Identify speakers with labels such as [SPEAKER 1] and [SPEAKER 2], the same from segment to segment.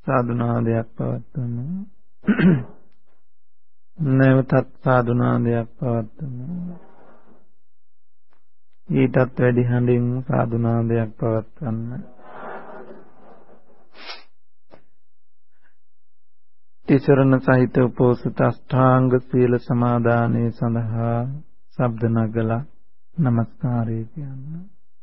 [SPEAKER 1] සාදුනාදයක් පවත්වමු. නැවතත් සාදුනාදයක් පවත්වමු. ඊටත් වැඩි හඬින් සාදුනාදයක් පවත්වන්න. තිසරණ සහිත උපෝසත අෂ්ටාංග සීල සමාදානයේ සඳහා ශබ්ද නගලා නමස්කාරය කියන්න.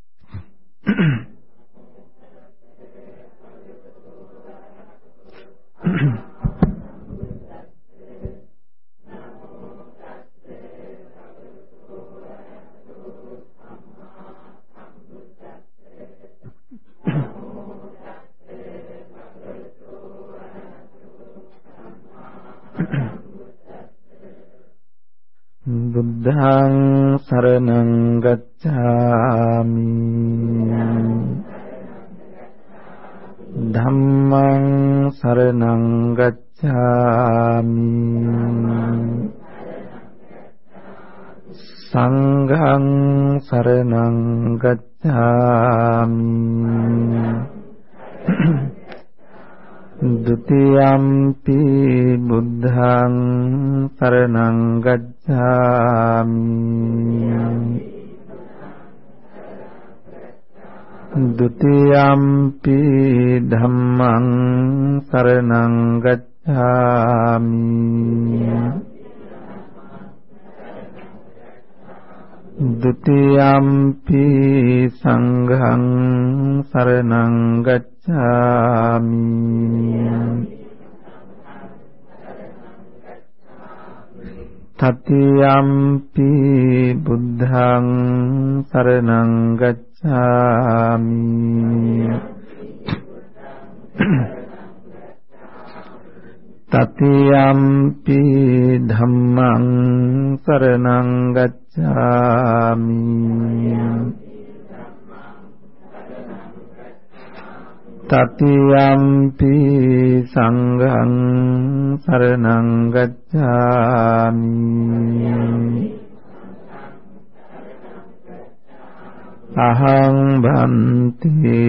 [SPEAKER 1] බුද්ධං සරණං ගච්ඡාමි ධම්මං සරණං ගච්ඡාමි සංඝං සරණං ගච්ඡාමි ဒုတိယံ පි බුද්ධං සරණං ගච්ඡාමි ဒုတိယံ පි ධම්මං සරණං ගච්ඡාමි ဒုတိယံ පි සංඝං සරණං ගච්ඡාමි တတိယံ පි බුද්ධං සරණං ගච්ඡාමි တတိယံ පි ධම්මං සරණං ගච්ඡාමි တတိယံ පි සංඝං සරණං ගච්ඡාමි အဟံ භන්ති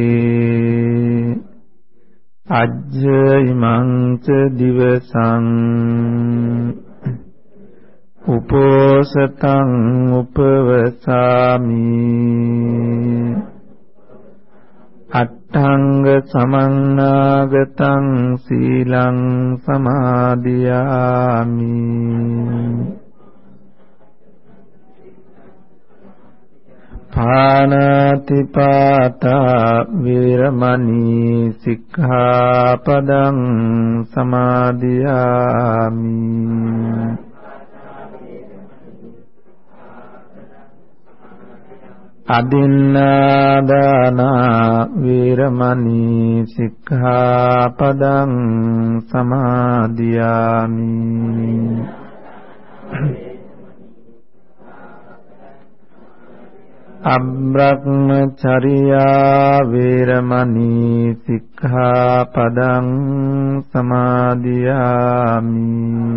[SPEAKER 1] အජ္ජိမံ ච ดิวสัง උපෝසතං ឧបវសាមិ අට්ඨංග සමන්නාගතං සීලං සමාදියාමි ภาณาติปาตา วิรมณี สิกขาปดัง สมาธิยามิ අදින්නාදානා วิรมณี සික්ඛාපදං สมาธิยามิ අබ්‍රහ්මචර්යා วิรมณี සික්ඛාපදං สมาธิยามิ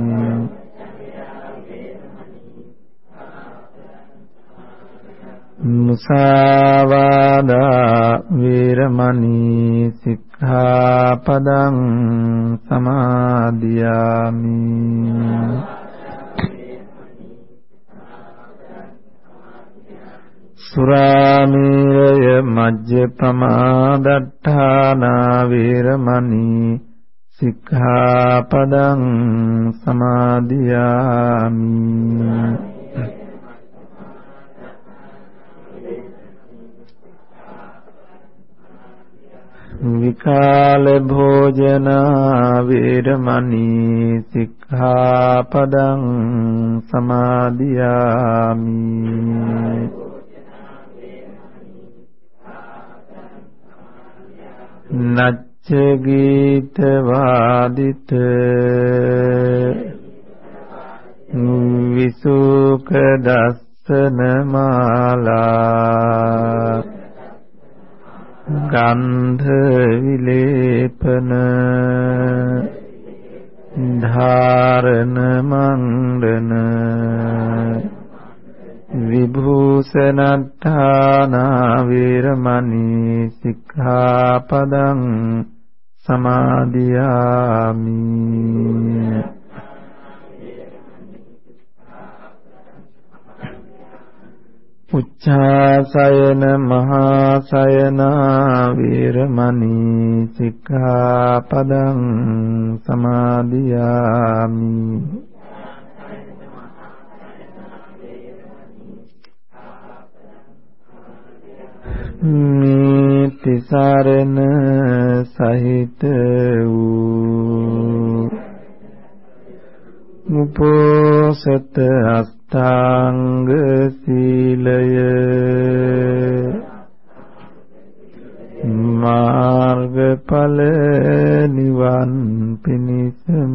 [SPEAKER 1] මුසාවාදා วิรมณี සික්ඛාපදං สมาธิยามิ සුරාමේරය මජ්ජපමාදට්ඨානා วิรมณี සික්ඛාපදං สมาธิยามิ විකාල භෝජනා วิรมณี සික්ඛාපදං สมาธิยามิ නච්ච ගීත වාදිත විසුක දස්සන මාලා ගන්ධ විලේපන ධාරණ මණ්ඩන විභූෂණට්ඨානා วิรมณี සික්ඛාපදං සමාදියාමි උච්චාසයන මහාසයනා වීරමණී සික්ඛාපදං සමාදියාමි මේ තිසරණ සහිත වූ උපෝසත අෂ්ටාංග සීලය මාර්ගඵල නිවන් පිණිසම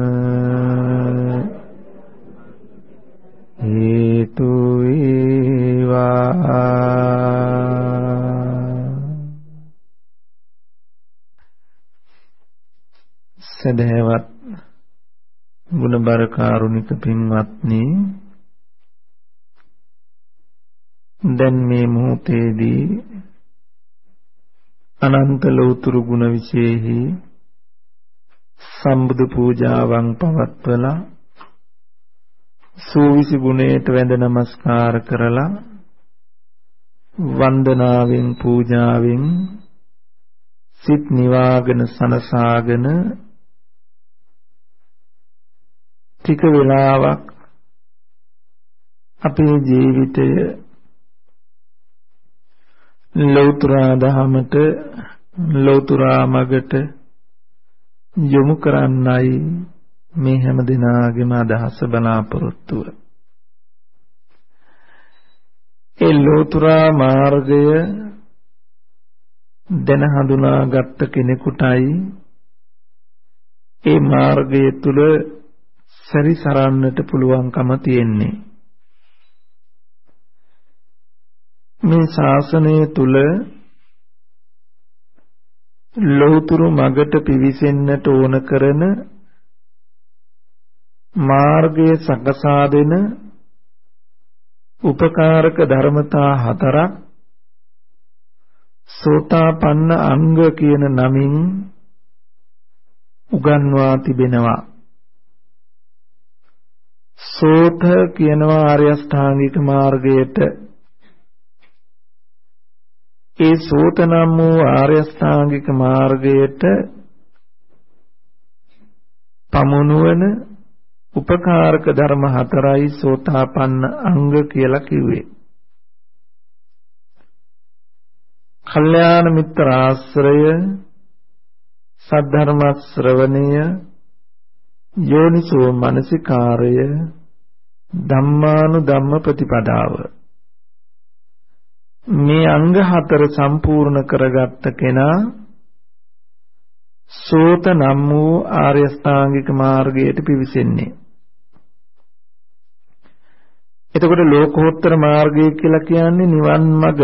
[SPEAKER 1] හේතු වේවා. සදහවත් ගුණබර කාරුණික පින්වත්නි, දැන් මේ මොහොතේදී අනන්ත ලෝතුරු ගුණ විශේෂෙහි සම්බුදු පූජාවන් පවත්වලා සූවිසි ගුණයට වැඳ නමස්කාර කරලා වන්දනාවෙන් පූජාවෙන් සිත් නිවාගෙන සනසාගෙන ටික වෙලාවක් අපේ ජීවිතය ලෞතුරා දහමට ලෞතුරා මගට යොමු කරන්නයි මේ හැම දිනාගේම අදහස බලාපොරොත්තුව. ඒ ලෞතුරා මාර්ගය දැන හඳුනාගත් කෙනෙකුටයි ඒ මාර්ගය තුල සැරිසරන්නට පුළුවන්කම තියෙන්නේ. මේ ශාසනය තුල ලෞතුරු මගට පිවිසෙන්නට ඕන කරන මාර්ගයේ සකසා දෙන උපකාරක ධර්මතා හතරක් සෝතාපන්න අංග කියන නමින් උගන්වා තිබෙනවා. සෝත කියනවා ආර්ය අෂ්ටාංගික මාර්ගයට. ඒ සෝත නම් වූ ආර්ය අෂ්ටාංගික මාර්ගයට පමුණුවන උපකාරක ධර්ම හතරයි සෝතාපන්න අංග කියලා කිව්වේ. කල්යාණ මිත්‍ර ආශ්‍රය, සද්ධර්ම ශ්‍රවණය, යෝනිසෝ මනසිකාරය, ධම්මානුධම්ම ප්‍රතිපදාව. මේ අංග හතර සම්පූර්ණ කරගත්ත කෙනා සෝත නම් වූ ආර්ය අෂ්ටාංගික මාර්ගයට පිවිසෙන්නේ. එතකොට ලෝකෝත්තර මාර්ගය කියලා කියන්නේ නිවන් මඟ.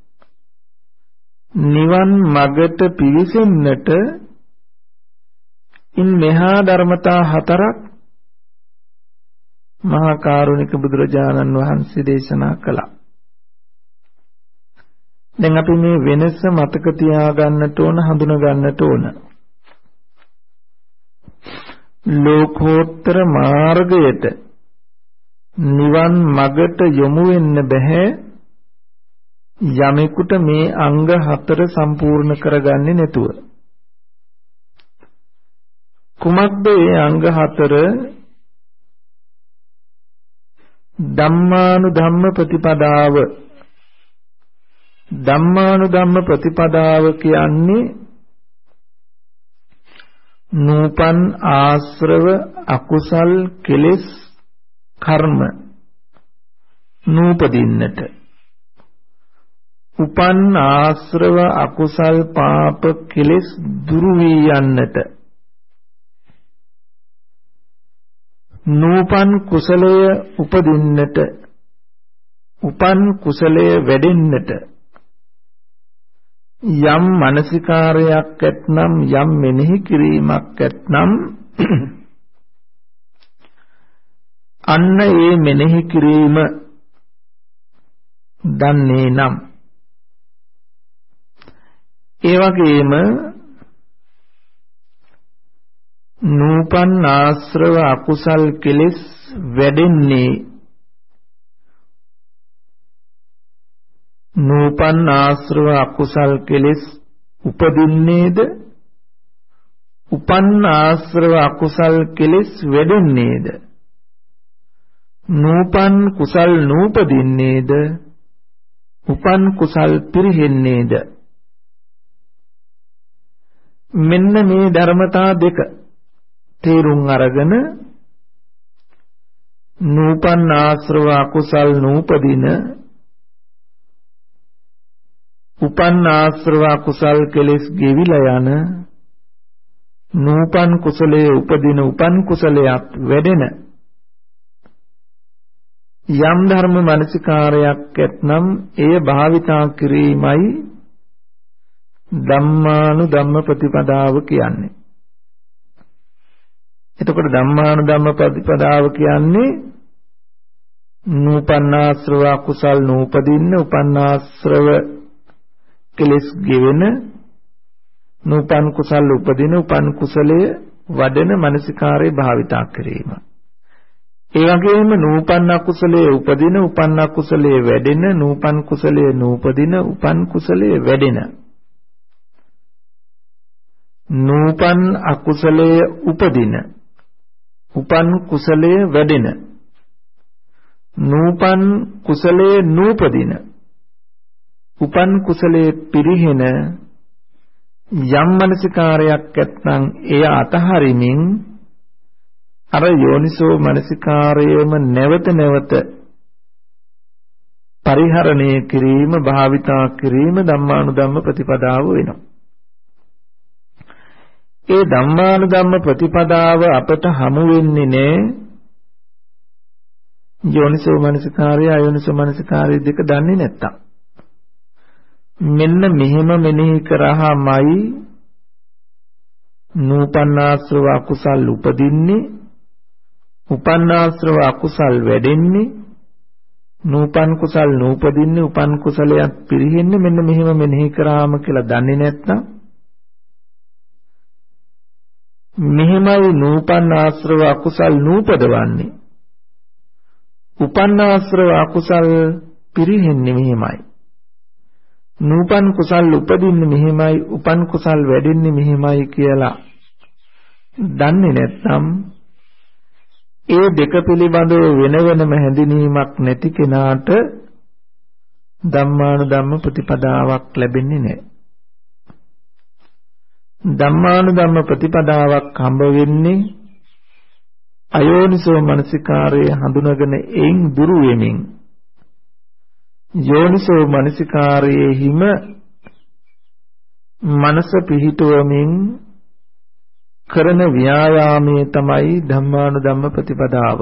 [SPEAKER 1] නිවන් මඟට පිවිසෙන්නට ඉන් මෙහා ධර්මතා හතරක් මහා කාරුණික බුදුරජාණන් වහන්සේ දේශනා කළා. දැන් අපි මේ වෙනස මතක තියාගන්නට ඕන, හඳුනා ගන්නට ඕන. ලෝකෝත්තර මාර්ගයට නිවන් මඟට යොමු වෙන්න බෑ යමෙකුට මේ අංග හතර සම්පූර්ණ කරගන්නේ නැතුව. කුමක්ද මේ අංග හතර? ධම්මානුධම්ම ප්‍රතිපදාව. ධම්මානුධම්ම ප්‍රතිපදාව කියන්නේ නූපන් ආශ්‍රව අකුසල් කෙලෙස් කර්ම නූපදින්නට, උපන් ආශ්‍රව අකුසල් පාප කෙලෙස් දුරු වී යන්නට, නූපන් කුසලය උපදින්නට, උපන් කුසලය වැඩෙන්නට යම් මානසිකාරයක් ඇතනම්, යම් මෙනෙහි කිරීමක් ඇතනම් අන්න ඒ මෙනෙහි කිරීම දන්නේ නම්, ඒ වගේම නූපන් ආශ්‍රව අකුසල් කෙලෙස් වැඩෙන්නේ නූපන් ආශ්‍රව අකුසල් කෙලෙස් උපදින්නේද උපන් ආශ්‍රව අකුසල් කෙලෙස් වැඩෙන්නේද නූපන් කුසල් නූපදින්නේද උපන් කුසල් පිරිහෙන්නේද මෙන්න මේ ධර්මතා දෙක තේරුම් අරගෙන නූපන් ආශ්‍රව අකුසල් නූපදින උපන් ආශ්‍රව අකුසල් කෙලෙස් ගෙවිලා යන නූපන් කුසලයේ උපදින උපන් කුසලයක් වැඩෙන යම් ධර්ම මනසිකාරයක් ඇතනම් එය භාවිතා කිරීමයි ධම්මානුධම්ම ප්‍රතිපදාව කියන්නේ. එතකොට ධම්මානුධම්ම ප්‍රතිපදාව කියන්නේ නූපන්නාශ්‍රව අකුසල් නූපදින්න උපන්නාශ්‍රව කෙලෙස් ගෙවෙන නූපන් කුසල් උපදින උපන් කුසලයේ වඩන මනසිකාරය භාවිතා කිරීම. ඒ වගේම නූපන් අකුසලයේ උපදින උපන් අකුසලයේ වැඩෙන නූපන් කුසලයේ නූපදින උපන් කුසලයේ වැඩෙන නූපන් අකුසලයේ උපදින උපන් කුසලයේ වැඩෙන නූපන් කුසලයේ නූපදින උපන් කුසලයේ පිරිහෙන යම් මනසිකාරයක් ඇත්නම් එය අතහරිමින් අර යෝනිසෝ මනසිකාරයේම නැවත නැවත පරිහරණය කිරීම භාවිතා කිරීම ධම්මානුධම්ම ප්‍රතිපදාව වෙනවා. ඒ ධම්මානුධම්ම ප්‍රතිපදාව අපට හමු වෙන්නේ නෑ යෝනිසෝ මනසිකාරය අයෝනිසෝ මනසිකාරය දෙක දන්නේ නැත්තම්. මෙන්න මෙහෙම මෙනෙහි කරාමයි නූපන්නාශ්‍රව අකුසල් උපදින්නේ උපන්නාශ්‍රව අකුසල් වැඩෙන්නේ නූපන් කුසල් නූපදින්නේ උපන් කුසලයක් පිරිහෙන්නේ මෙන්න මෙහෙම මෙනෙහි කරාම කියලා දන්නේ නැත්නම් මෙහෙමයි නූපන්නාශ්‍රව අකුසල් නූපදවන්නේ උපන්නාශ්‍රව අකුසල් පිරිහෙන්නේ මෙහෙමයි නූපන් කුසල් උපදින්නේ මෙහෙමයි උපන් කුසල් වැඩෙන්නේ මෙහෙමයි කියලා දන්නේ නැත්නම් ඒ දෙක පිළිබඳව වෙන වෙනම හැඳිනීමක් නැති කෙනාට ධම්මානුධම්ම ප්‍රතිපදාවක් ලැබෙන්නේ නැහැ. ධම්මානුධම්ම ප්‍රතිපදාවක් හම්බ වෙන්නේ අයෝනිසෝ මනසිකාරයේ හඳුනගෙන එයින් දුරු වෙමින් යෝනිසෝ මනසිකාරයේ හිම මනස පිහිටුවමින් කරන ව්‍යායාමයේ තමයි ධම්මානුධම්ම ප්‍රතිපදාව.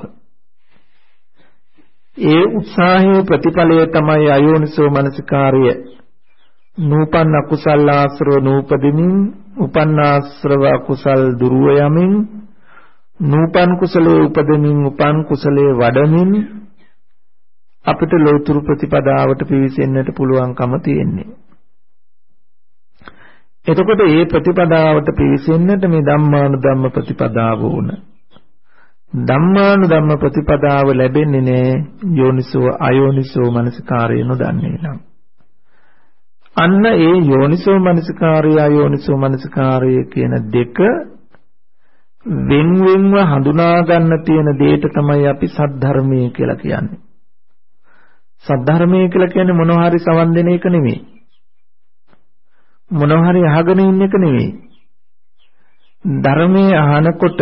[SPEAKER 1] ඒ උත්සාහයේ ප්‍රතිඵලය තමයි අයෝනිසෝ මනසිකාරය. නූපන් අකුසල ආශ්‍රව නූපදිමින් උපන් ආශ්‍රව අකුසල් දුරව යමින් නූපන් කුසලයේ උපදමින් උපන් කුසලයේ වඩමින් අපිට ලෝතුරු ප්‍රතිපදාවට පිවිසෙන්නට පුළුවන්කම තියෙන්නේ. එතකොට මේ ප්‍රතිපදාවට පිවිසෙන්නට මේ ධම්මානුධම්ම ප්‍රතිපදාව වුණ. ධම්මානුධම්ම ප්‍රතිපදාව ලැබෙන්නේ නැහැ යෝනිසෝ අයෝනිසෝ මනසිකාරය නොදන්නේ නම්. අන්න ඒ යෝනිසෝ මනසිකාරය අයෝනිසෝ මනසිකාරය කියන දෙක වෙන් වෙන්ව හඳුනා ගන්න තියෙන දෙයට තමයි අපි සද්ධර්මයේ කියලා කියන්නේ. සද්ධර්මයේ කියලා කියන්නේ මොනවා හරි සවන් දෙන එක නෙමෙයි. මොනවා හරි අහගෙන ඉන්න එක නෙමෙයි. ධර්මයේ අහනකොට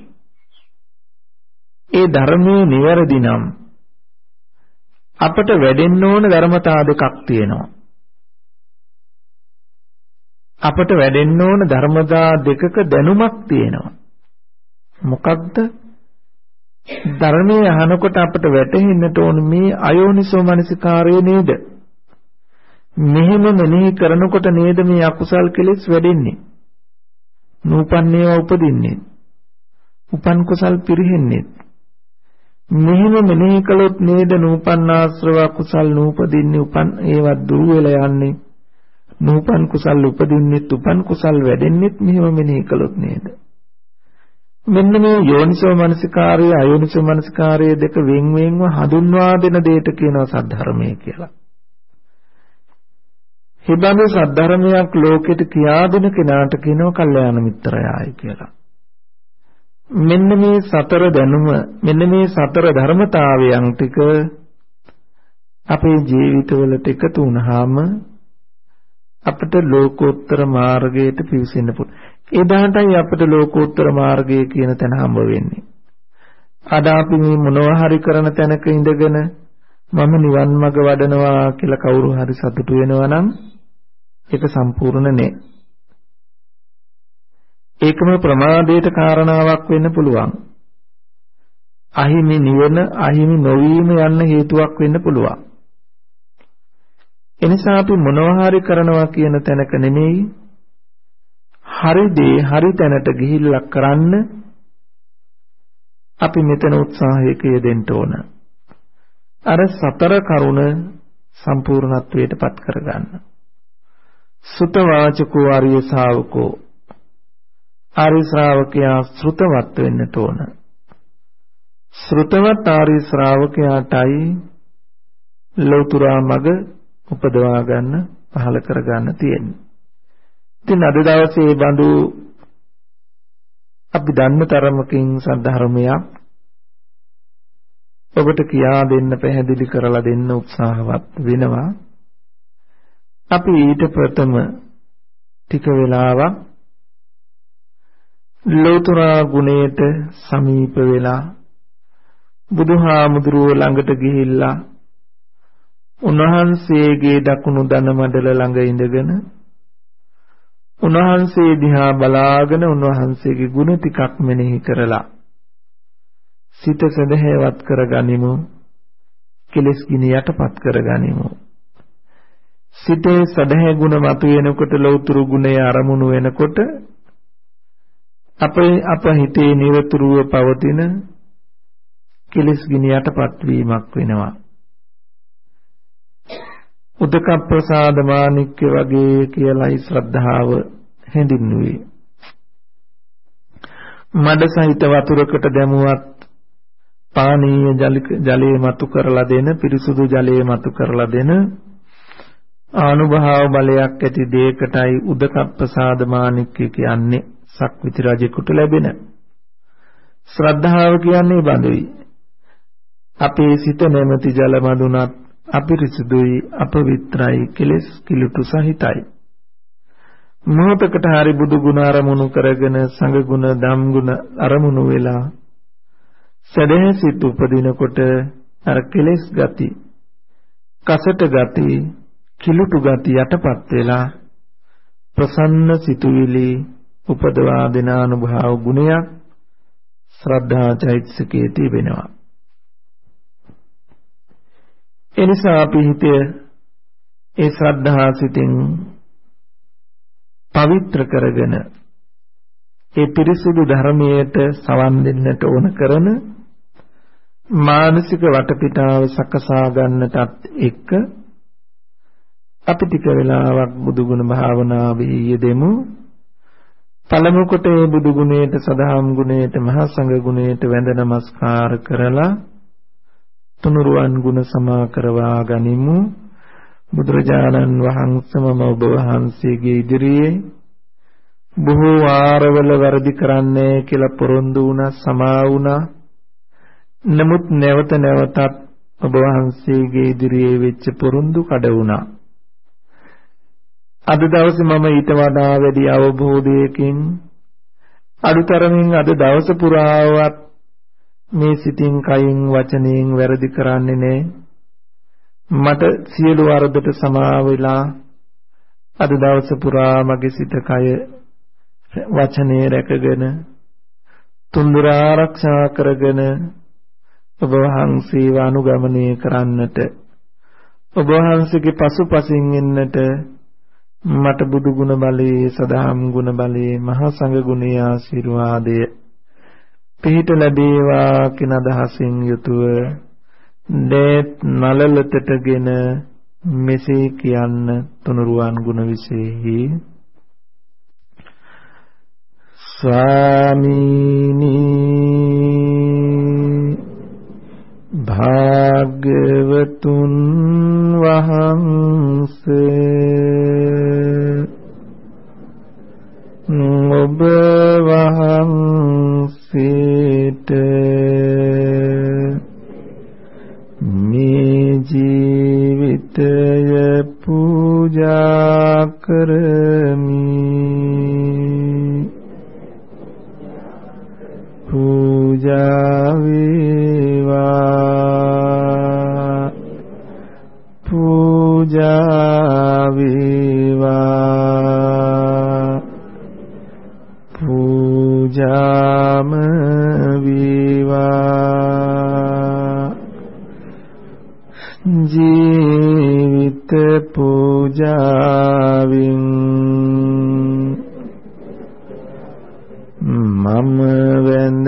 [SPEAKER 1] ඒ ධර්මයේ නිවැරදි නම් අපට වැඩෙන්න ඕන ධර්මතා දෙකක් තියෙනවා. අපට වැඩෙන්න ඕන ධර්මතා දෙකක දැනුමක් තියෙනවා. මොකක්ද? ධර්මයේ අහනකොට අපට වැටහෙන්නට ඕන මේ අයෝනිසෝ මනසිකාරය නේද? මෙහෙම මෙනෙහි කරනකොට නේද මේ අකුසල් කෙලෙස් වැඩෙන්නේ? නූපන්නේව උපදින්නේ. උපන් කුසල් පිරිහෙන්නේ. මෙහෙම මෙනෙහි කළොත් නේද නූපන්නාශ්‍රව කුසල් නූපදින්නේ උපන් ඒවත් දුර වෙලා යන්නේ. නූපන් කුසල් උපදින්නෙත් උපන් කුසල් වැඩෙන්නෙත් මෙහෙම මෙනෙහි කළොත් නේද? මෙන්න මේ යෝනිසෝ මනසිකාරය අයෝනිසෝ මනසිකාරය දෙක වෙන් වෙන්ව හඳුන්වා දෙන දෙයට කියනවා සද්ධර්මය කියලා. හිබඳු සද්ධර්මයක් ලෝකෙට කියා දෙන කෙනාට කියනවා කල්යාණ මිත්‍රයායි කියලා. මෙන්න මේ සතර දැනුම මෙන්න මේ සතර ධර්මතාවයන් ටික අපේ ජීවිතවලට එකතු වුණාම අපිට ලෝකෝත්තර මාර්ගයට පිවිසෙන්න පුළුවන්. එදාටයි අපිට ලෝකෝත්තර මාර්ගය කියන තැන හම්බ වෙන්නේ. අද අපි මේ මොනවා හරි කරන තැනක ඉඳගෙන මම නිවන් මඟ වඩනවා කියලා කවුරු හරි සතුටු වෙනවා නම් ඒක සම්පූර්ණ නෑ. ඒකම ප්‍රමාදයට කාරණාවක් වෙන්න පුළුවන්. අහිමි නිවන අහිමි නොවීම යන්න හේතුවක් වෙන්න පුළුවන්. එනිසා අපි මොනවා හරි කරනවා කියන තැනක නෙමෙයි හරි දේ හරි තැනට ගිහිල්ලා කරන්න අපි මෙතන උත්සාහයක යෙදෙන්න ඕන. අර සතර කරුණ සම්පූර්ණත්වයට පත් කරගන්න. සුත වාචකෝ ආර්ය ශාවකෝ ආර්ය ශ්‍රාවකයා ශ්‍රුතවත් වෙන්නට ඕන. ශ්‍රුතවත් ආර්ය ශ්‍රාවකයාටයි ලෞතර මග උපදවා ගන්න පහල කර ගන්න තියෙන්නේ. ඉතින් අද දවසේ මේ බඳු අපි දන්න තරමකින් සද්ධර්මයක් ඔබට කියා දෙන්න පැහැදිලි කරලා දෙන්න උත්සාහවත් වෙනවා. අපි ඊට ප්‍රථම ටික වෙලාවක් ලෞතර ගුණයට සමීප වෙලා බුදුහාමුදුරුවෝ ළඟට ගිහිල්ලා උන්වහන්සේගේ දකුණු දන මඩල ළඟ ඉඳගෙන උන්වහන්සේ දිහා බලාගෙන උන්වහන්සේගේ ගුණ ටිකක් මෙනෙහි කරලා සිත සදහැවත් කරගනිමු. කෙලෙස් ගිනි යටපත් කරගනිමු. සිතේ සදහැ ගුණ මතුවෙනකොට ලෞතර ගුණය අරමුණු වෙනකොට අප හිතේ නිරතුරුව පවතින කෙලෙස් ගිනි යටපත් වීමක් වෙනවා. උදක ප්‍රසාද මාණික්‍ය වගේ කියලායි ශ්‍රද්ධාව හැඳින්වුවේ. මඩ සහිත වතුරකට දැමුවත් පානීය ජලයේ මතු කරලා දෙන පිරිසුදු ජලයේ මතු කරලා දෙන ආනුභාව බලයක් ඇති දෙයකටයි උදක ප්‍රසාද මාණික්‍ය කියන්නේ. සක්විති රජෙකුට ලැබෙන ශ්‍රද්ධාව කියන්නේ බඳුයි. අපේ සිත නැමැති ජල මදුනත් අපිරිසුදුයි අපවිත්‍රයි කෙලෙස් කිලුටු සහිතයි. මොහොතකට හරි බුදු ගුණ අරමුණු කරගෙන සංඝ ගුණ ධම් ගුණ අරමුණු වෙලා සදහැ සිත උපදිනකොට අර කෙලෙස් ගති කසට ගති කිලුටු ගති යටපත් වෙලා ප්‍රසන්න සිතුවිලි උපදවා දෙන අනුභව ගුණයක් ශ්‍රද්ධා චෛතසිකයේ තිබෙනවා. එනිසා අපි හිතේ ඒ ශ්‍රද්ධා සිතින් පවිත්‍ර කරගෙන ඒ පිරිසුදු ධර්මයට සවන් දෙන්නට ඕන කරන මානසික වටපිටාව සකසා ගන්නටත් එක්ක අපි ටික වෙලාවක් බුදු ගුණ භාවනාවේ යෙදෙමු. පළමු කොට මේ බුදු ගුණයට සදහම් ගුණයට මහා සංඝ ගුණයට වැඳ නමස්කාර කරලා තුනුරුවන් ගුණ සමා කරවා ගනිමු. බුදුරජාණන් වහන්සේම ඔබ වහන්සේගේ ඉදිරියේ බොහෝ වාරවල වැරදි කරන්නේ කියලා පොරොන්දු වුණා සමා වුණා. නමුත් නැවත නැවතත් ඔබ වහන්සේගේ ඉදිරියේ වෙච්ච පොරොන්දු කඩ වුණා. අද දවසේ මම ඊට වඩා වැඩි අවබෝධයකින් අදුතරමින් අද දවස පුරාවත් මේ සිතින් කයින් වචනයෙන් වැරදි කරන්නේ නැහැ. මට සියලු වරදට සමා වෙලා අද දවස පුරා මගේ සිත කය වචනේ රැකගෙන තුන්දර ආරක්ෂා කරගෙන ඔබ වහන්සේව අනුගමනය කරන්නට ඔබ වහන්සේගේ පසුපසින් එන්නට මට බුදු ගුණ බලයේ සදාම් ගුණ බලයේ මහා සංඝ ගුණයේ ආශිර්වාදය පිහිට ලැබේවා කියන අදහසින් යුතුව දේත් නලලතටගෙන මෙසේ කියන්න තුනුරුවන් ගුණ විශේෂයි. ස්වාමීනි වහන්සේට මේ ජීවිතය පූජා කරමි. පූජා වේවා පූජා වේවා පූජාම වේවා ජීවිත පූජාවෙන් මම වැඳ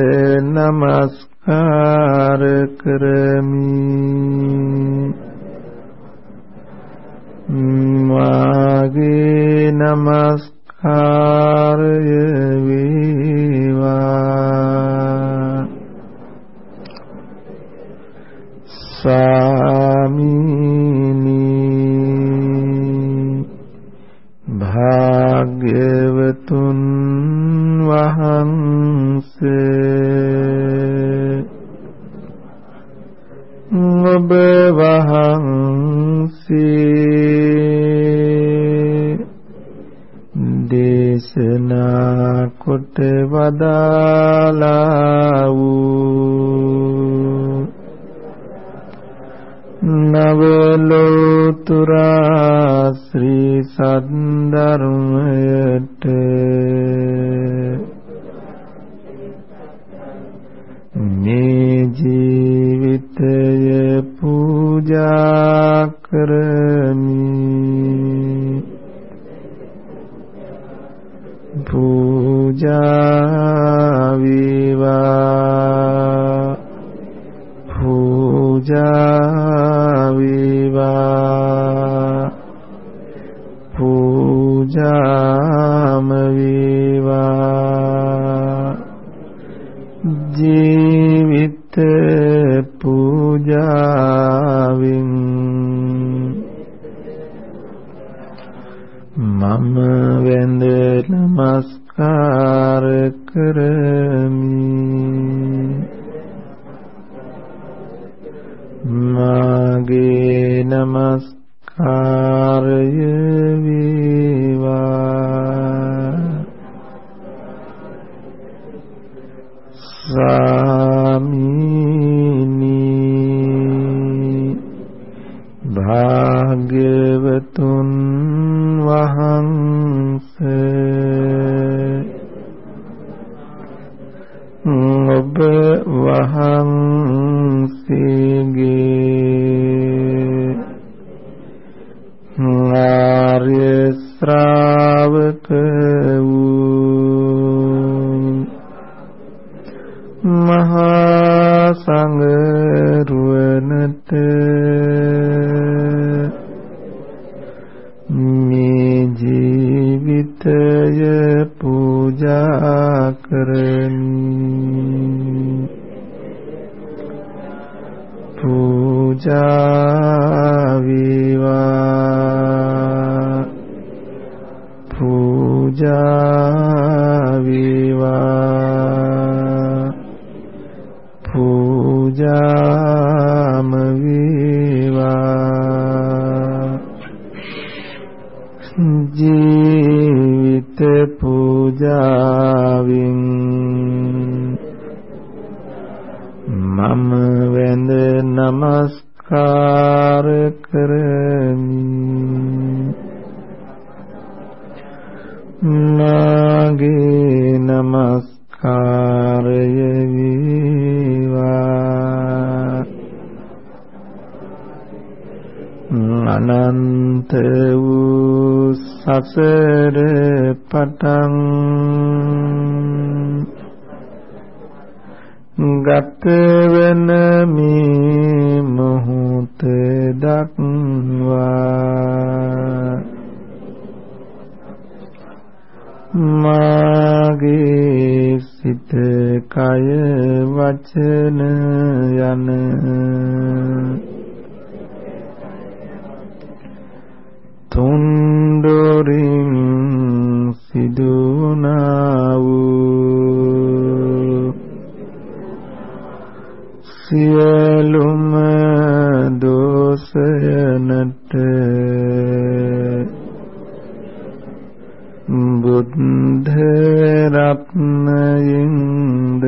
[SPEAKER 1] නමස්කාර කරමි. මාගේ නමස්කාරය වේවා. ස්වාමීනි භාග්‍යවතුන් වහන්සේ ඔබ වහන්සේ දේශනා කොට වදාලා වූ නවලෝතුරා ශ්‍රී සද්ධර්මයට මේ ජීවිතය පූජා කරමි. පූජා වේවා පූජා වේවා පූජාම වේවා ජීවිත පූජාවෙන් මම වැඳ නමස්කාර කරමි. මාගේ නමස්කාරය වේවා. ස්වාමීනි භාග්‍යවතුන් වහන්සේ ඔබ වහන්සේගේ ආර්ය ශ්‍රාවක වූ මහා සංඝ රුවනට මේ ජීවිතය පූජා කරමි. පූජා වේවා පූජා වේවා පූජාම වේවා ජීවිත පූජාවෙන් මම වැඳ නමස්කාර කරමි. මාගේ නමස්කාරය වේවා. අනන්ත වූ සසර පටන් ගත වෙන මේ මොහොත දක්වා මාගේ සිත කය වචන යන තුන්දොරින් සිදුනා වූ සියලුම දෝෂයනට බුද්ධ රත්නයෙන්ද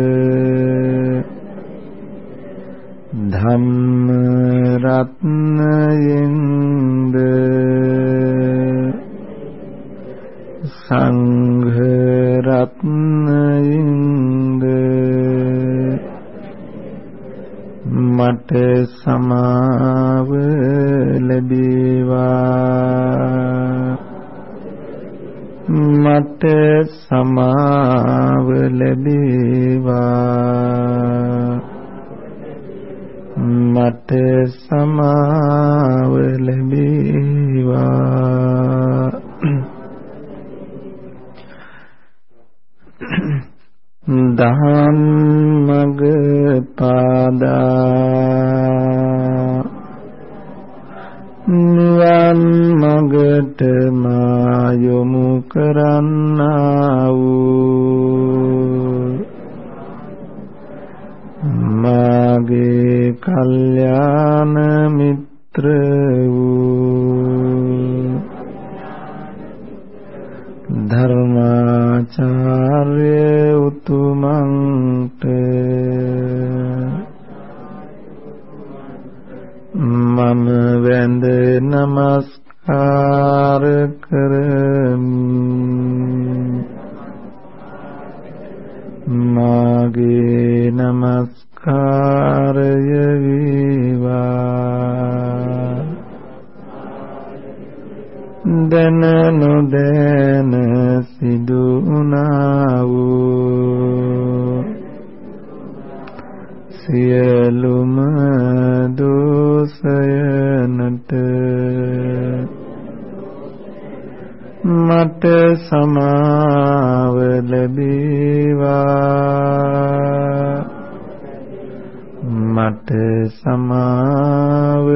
[SPEAKER 1] ධම්ම රත්නයෙන්ද සංඝ රත්නයෙන්ද මට සමාව ලැබේවා මට සමාව ලැබේවා මට සමාව ලැබේවා ධම්මග පාදා නිවන් මගට මා යොමු කරන්නා වූ මාගේ කල්යාණ මිත්‍ර වූ ධර්මාචාර්ය උතුමන්ට මම වැඳ නමස්කාර කරමි මාගේ නමස්කාරය වේවා දැන නොදැන සිදු වුණා වූ සියලුම දෝෂයනට මට සමාව ලැබේවා මට සමාව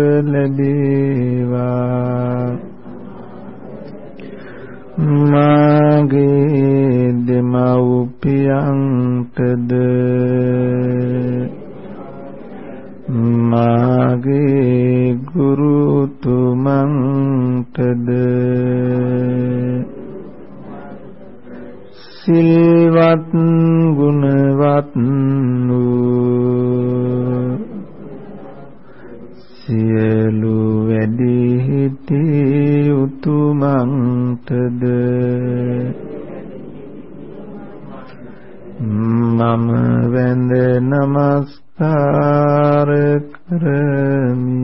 [SPEAKER 1] ලැබේවා මාගේ දෙමව්පියන්ටද මාගේ ගුරුතුමන්ටද සිල්වත් ගුණවත් වූ සියලු වැඩිහිටි උතුමන්ටද මම වැඳ නමස්කාර කරමි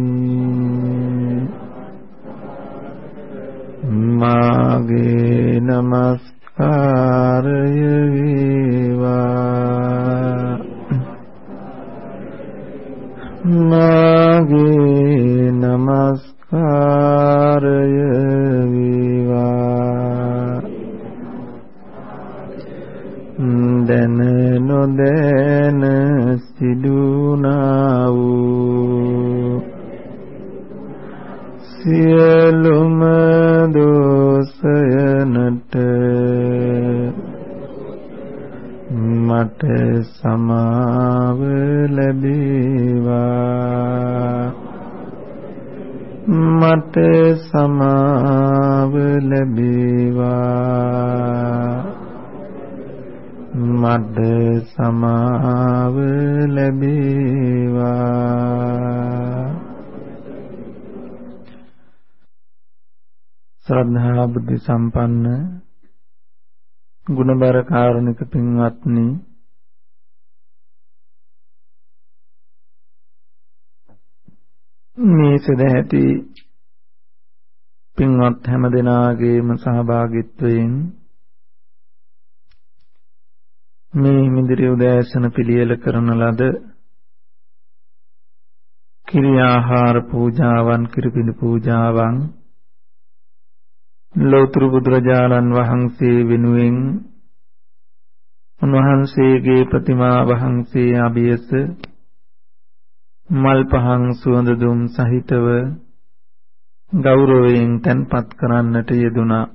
[SPEAKER 1] මාගේ නමස්කාරය වේවා මාගේ නමස්කාරය වේවා දැන නොදැන සිදුනා වූ සියලුම දෝෂයනට මට සමාව ලැබේවා මට සමාව ලැබේවා මට සමාව ලැබේවා ශ්‍රද්ධා බුද්ධ සම්පන්න ගුණබර කාරුණික පින්වත්නි මේ සදැහැති පින්වත් හැම දෙනාගේම සහභාගීත්වයෙන් මේ මිදිරි උදෑසන පිළියෙල කරන ලද කිරියාහාර පූජාවන් කිරිපිඩි පූජාවන් ලෞතර බුදුරජාණන් වහන්සේ වෙනුවෙන් උන්වහන්සේගේ ප්‍රතිමා වහන්සේ අභියස මල් පහන් සුවඳ දුම් සහිතව ගෞරවයෙන් තැන්පත් කරන්නට යෙදුණා.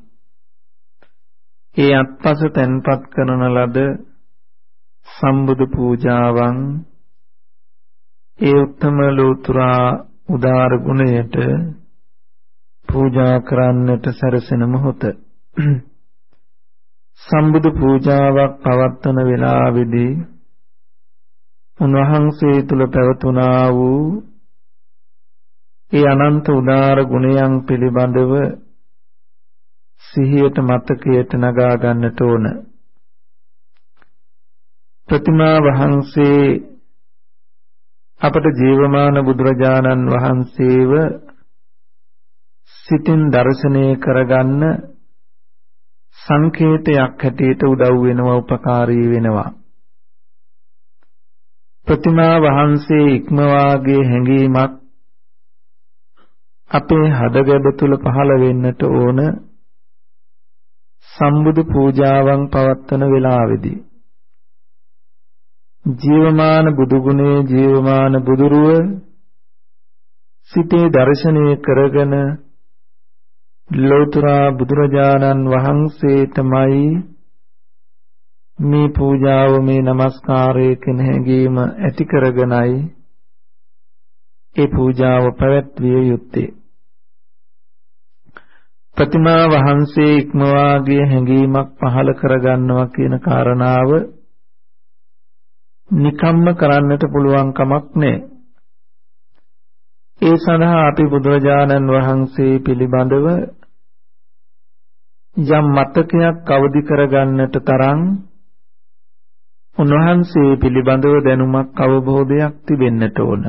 [SPEAKER 1] ඒ අත්පස තැන්පත් කරන ලද සම්බුදු පූජාවන් ඒ උත්තම ලෝතුරා උදාර ගුණයට පූජා කරන්නට සැරසෙන මොහොත සම්බුදු පූජාවක් පවත්වන වේලාවේදී උන්වහන්සේ තුල පැවතුනා වූ ඒ අනන්ත උදාර ගුණයන් පිළිබඳව සිහියට මතකයට නගා ගන්නට ඕන. ප්‍රතිමා වහන්සේ අපට ජීවමාන බුදුරජාණන් වහන්සේව සිතින් දර්ශනය කරගන්න සංකේතයක් හැටියට උදව් වෙනවා, උපකාරී වෙනවා. ප්‍රතිමා වහන්සේ ඉක්මවාගේ හැඟීමක් අපේ හදගැබ තුල පහළ වෙන්නට ඕන සම්බුදු පූජාවන් පවත්වන වෙලාවේදී. ජීවමාන බුදුගුණේ ජීවමාන බුදුරුව සිතේ දර්ශනය කරගෙන ලෝතුරා බුදුරජාණන් වහන්සේටමයි මේ පූජාව මේ নমස්කාරය කියන හැඟීම ඇති කරගෙනයි ඒ පූජාව පැවැත්විය යුත්තේ. ප්‍රතිමා වහන්සේ ඉක්මවාගේ හැඟීමක් පහළ කරගන්නවා කියන කාරණාව නිකම්ම කරන්නට පුළුවන් කමක් නැහැ. ඒ සඳහා අපි බුදුරජාණන් වහන්සේ පිළිබඳව යම් මතකයක් අවදි කරගන්නට තරම් උන්වහන්සේ පිළිබඳව දැනුමක් අවබෝධයක් තිබෙන්නට ඕන.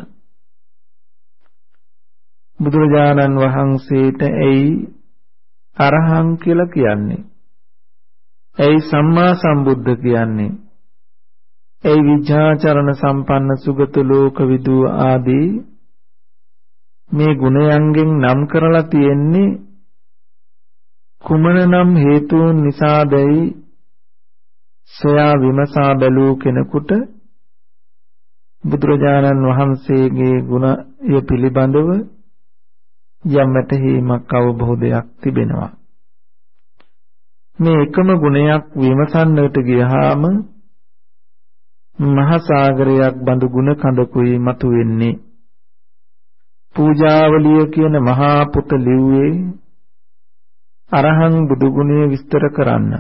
[SPEAKER 1] බුදුරජාණන් වහන්සේට ඇයි අරහං කියලා කියන්නේ? ඇයි සම්මා සම්බුද්ධ කියන්නේ? ඇයි විජ්ජාචරණ සම්පන්න සුගත ලෝකවිදු ආදී මේ ගුණයන්ගෙන් නම් කරලා තියෙන්නේ කුමන නම් හේතුන් නිසාදයි සොයා විමසා බැලූ කෙනෙකුට බුදුරජාණන් වහන්සේගේ ගුණය පිළිබඳව යම් වැටහීමක් අවබෝධයක් තිබෙනවා. මේ එකම ගුණයක් විමසන්නට ගියහම මහා සාගරයක් බඳු ගුණ කඳකුයි මතුවෙන්නේ. පූජාවලිය කියන මහා පොත ලිව්වේ අරහං බුදු ගුණය විස්තර කරන්න.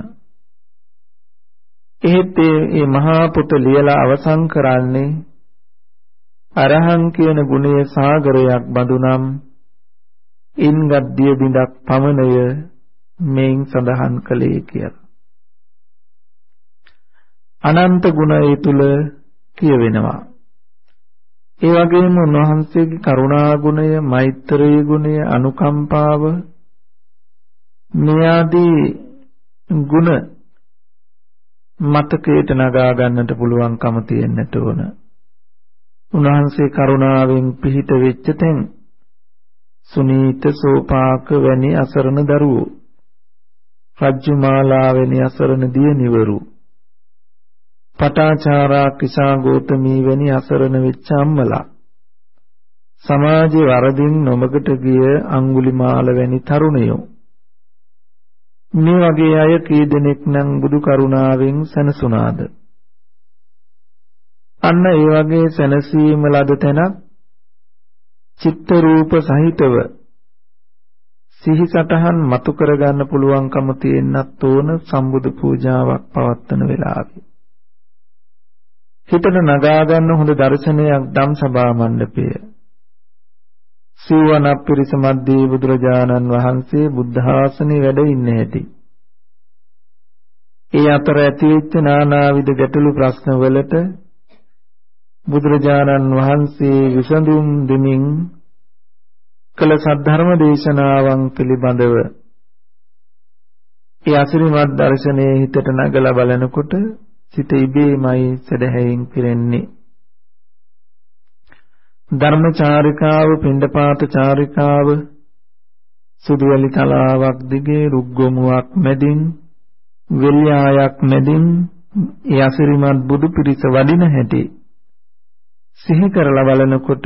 [SPEAKER 1] එහෙත් මේ මහා පොත ලියලා අවසන් කරන්නේ අරහං කියන ගුණයේ සාගරයක් බඳු නම් ඉන් ගද්දිය බිඳක් පමණය මෙයින් සඳහන් කළේ කියලා. අනන්ත ගුණ ඒ තුල කියවෙනවා. ඒ වගේම උන්වහන්සේගේ කරුණා ගුණය, මෛත්‍රී ගුණය, අනුකම්පාව මේ ආදී ගුණ මතකයට නගා ගන්නට පුළුවන්කම තියෙන්නට ඕන. උන්වහන්සේ කරුණාවෙන් පිහිට වෙච්ච තැන් සුනීත සෝපාක වැනි අසරණ දරුවෝ, රජ්ජුමාලා වැනි අසරණ දියණිවරු, පටාචාරා කිසා ගෝතමී වැනි අසරණ වෙච්ච අම්මලා, සමාජයේ වරදින් නොමගට ගිය අඟුලිමාල වැනි තරුණයෝ, මේ වගේ අය කී දෙනෙක් නම් බුදු කරුණාවෙන් සැනසුණාද? අන්න ඒ වගේ සැනසීම ලද තැනක් චිත්ත රූප සහිතව සිහි සටහන් මතු කරගන්න පුළුවන්කම තියෙන්නත් ඕන සම්බුදු පූජාවක් පවත්වන වෙලාවේ. හිතට නගා ගන්න හොඳ දර්ශනයක් ධම්සභා මණ්ඩපය. සිවණ පිරිස මැද්දේ බුදුරජාණන් වහන්සේ බුද්ධ ආසනේ වැඩ ඉන්නේ ඇති. ඒ අතර ඇතිවෙච්ච නානාවිද ගැටලු ප්‍රශ්න වලට බුදුරජාණන් වහන්සේ විසඳුම් දෙමින් කළ සද්ධර්ම දේශනාවන් පිළිබඳව ඒ අසිරිමත් දර්ශනයේ හිතට නගලා බලනකොට සිත ඉබේමයි සැදැහැයෙන් පිරෙන්නේ. ධර්මචාරිකාව, පිණ්ඩපාත චාරිකාව සුදුවැලි තලාවක් දිගේ රුක්ගොමුවක් මැදින් වෙල්යායක් මැදින් ඒ අසිරිමත් බුදු පිරිස වඩින හැටි සිහි කරලා බලනකොට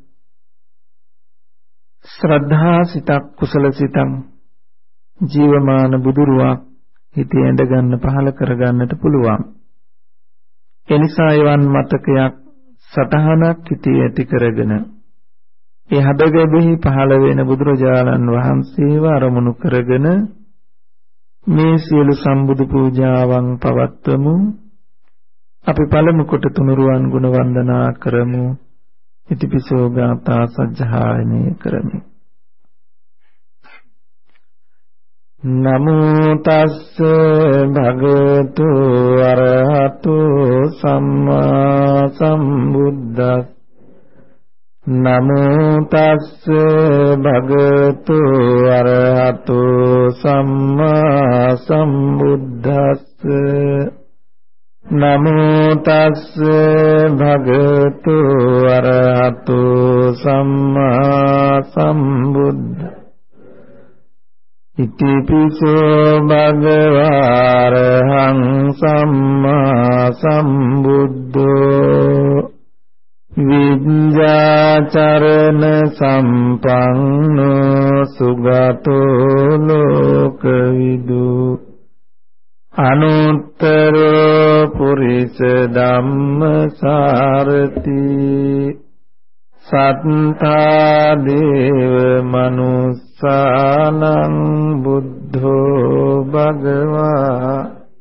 [SPEAKER 1] ශ්‍රද්ධා සිතක්, කුසල සිතක්, ජීවමාන බුදුරුවක් හිතේ ඇඳ ගන්න, පහල කර ගන්නට පුළුවන්. එනිසා එවන් මතකයක් සතහනක් හිතේ ඇති කරගෙන ඒ හදගැබෙහි පහළ වෙන බුදුරජාණන් වහන්සේව අරමුණු කරගෙන මේ සියලු සම්බුදු පූජාවන් පවත්වමු. අපි පළමු කොට තුනුරුවන් ගුණ වන්දනා කරමු. ඉතිපිසෝ ගාථා සජ්ජායනය කරමු. නමෝ තස්ස භගවතු අරහතු සම්මා සම්බුද්දස්ස. නමෝ තස්ස භගවතු අරහතු සම්මා සම්බුද්දස්ස. නමෝ තස්ස භගවතු අරහතු සම්මා සම්බුද්දස්ස. ඉතිපිසෝ භගවාරහං සම්මා සම්බුද්ධෝ විඤ්ඤාචරණ සම්පන්නෝ සුගතෝ ලෝකවිදු අනුත්තරෝ පුරිස ධම්මසාරති සත්තා දේව මනුස්සානං බුද්ධෝ භගවා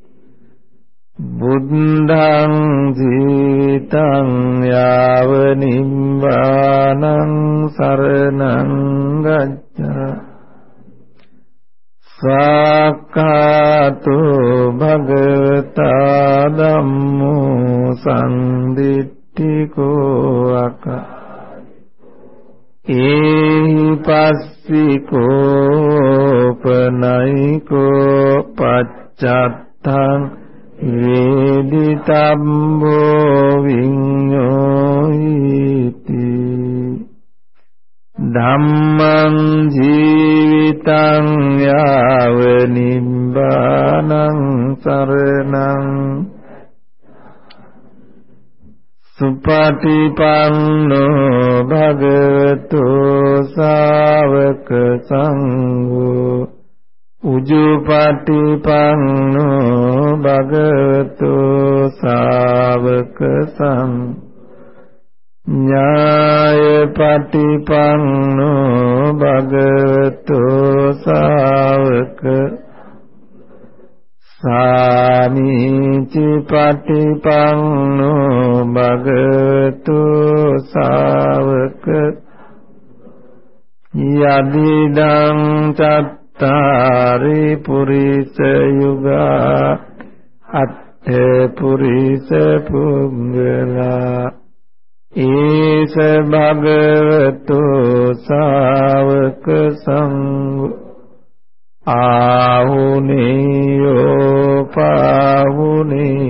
[SPEAKER 1] බුද්ධං ජීවිතං යාව නිබ්බානං සරණං ගච්ඡා සාක්ඛාතෝ භගවතා ධම්මෝ සම්දිට්ඨිකෝ අකා ඒහි පස්සිකෝ පනයිකෝ පච්චත්තං වේදිතම්බෝ විඤ්ඤෝයිති ධම්මං ජීවිතං යාව නිබ්බානං සරණං සුපටිපන්නෝ භගවතු ශාවක සංඝෝ උජුපටිපන්නෝ භගවතු ශාවක සංඝෝ ඥායපටිපන්නෝ භගවතු ශාවක සාමීචි පටිපන්නෝ භගවතු ශාවක යදිදං චත්තාරි පුරිස යුගා අත්ථ පුරිස පුංගලා ඒස භගවතු ශාවක සංඝෝ ආහුනේයෝ පාහුනේ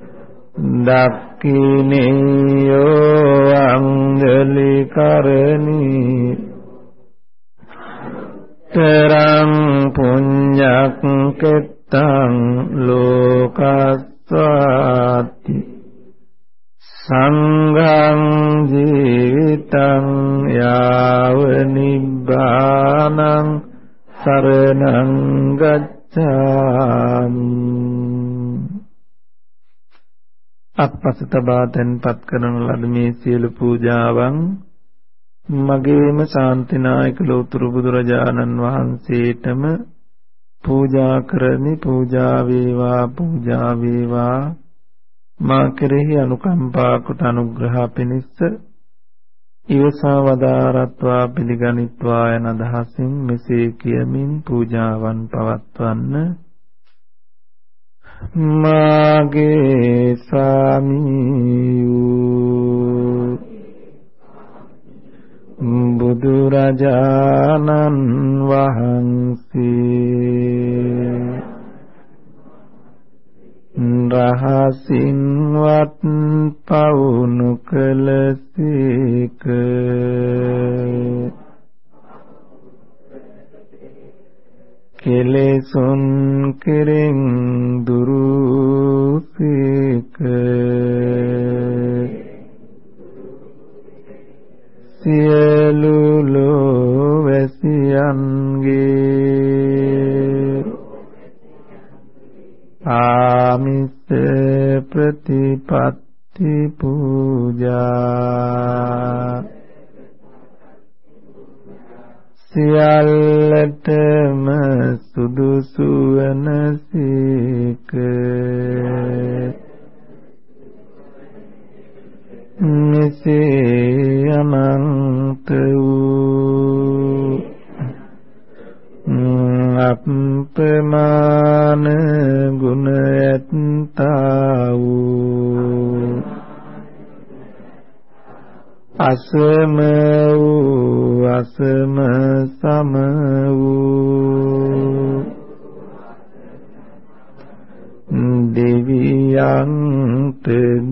[SPEAKER 1] දක්ඛිනේයෝ අංගලි කරණී තරං පුඤ්ඤක් කෙත්තං ලෝකස්සාති සංඝං ජීවිතං යාව නිබ්බානං සරණං ගච්ඡාමි. අපසතබා තැන්පත් කරන ලද මේ සියලු පූජාවන් මගේම ශාන්තිනායක ලෝතුරු බුදුරජාණන් වහන්සේටම පූජා කරමි. පූජා වේවා පූජා වේවා මා කෙරෙහි අනුකම්පා කොට අනුග්‍රහ පිණිස ඉවසා වදාරත්වා පිළිගනිත්වා යන අදහසින් මෙසේ කියමින් පූජාවන් පවත්වන්න. මාගේ සාමියු බුදුරජාණන් වහන්සේ රහසින්වත් පවුනු කළසේක කෙලෙසුන් කෙරෙන් දුරුසේක සියලු ලෝවැසියන්ගේ ආමිස ප්‍රතිපත්ති පූජා සියල්ලටම සුදුසු වනසේක මෙසේ අනන්ත වූ අප්‍රමාණ ගුණ ඇත්තා වූ අසම වූ අසම සම වූ දෙවියන්ත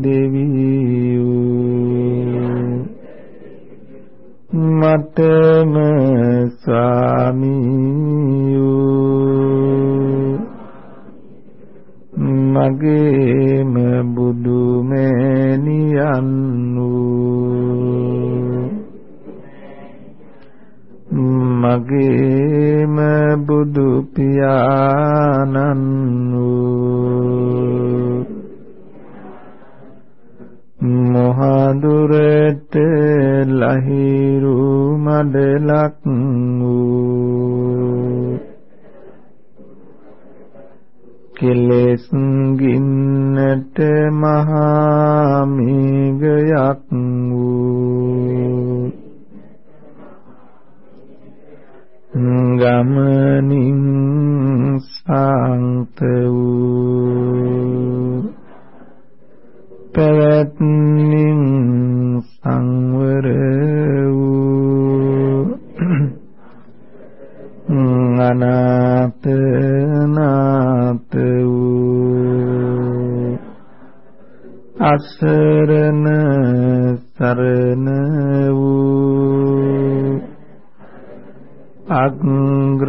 [SPEAKER 1] දෙවියෝ මතම ස්වාමියෝ මගේම බුදු මෑණියන් මගේම බුදු පියාණන් මොහදුරට ලහිරු මඩලක් වූ කෙලෙස් ගින්නට මහා මේඝයක් වූ ගමනින් සාන්ත වූ පැවැත්මින් සංවර වූ අනාත නාත වූ අසරණ සරණ වූ අග්‍ර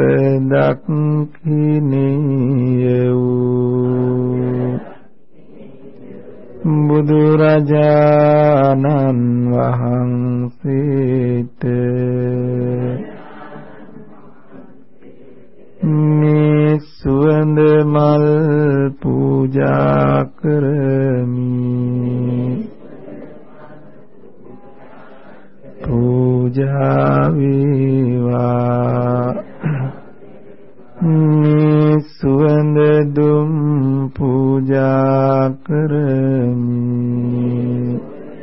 [SPEAKER 1] දක්ඛිනීය වූ බුදුරජාණන් වහන්සේට මේ සුවඳ මල් පූජා කරමි පූජා වේවා මේ සුවඳ දුම් පූජා කරමි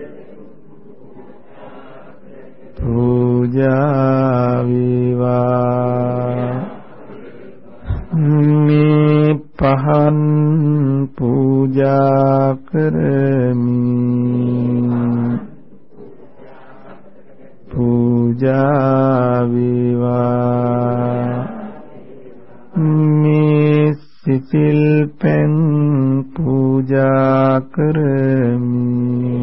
[SPEAKER 1] පූජා වේවා මේ පහන් පූජා කරමි පූජා වේවා මේ සිසිල් පෙන් පූජා කරමි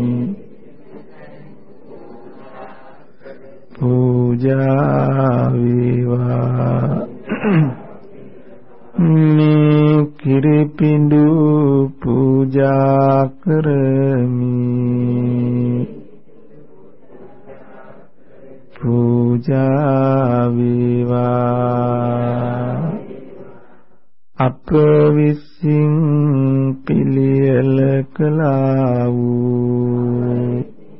[SPEAKER 1] පූජා වේවා මේ කිරිපිඬු පූජා කරමි පූජා වේවා අප විසින් පිළියෙල කළා වූ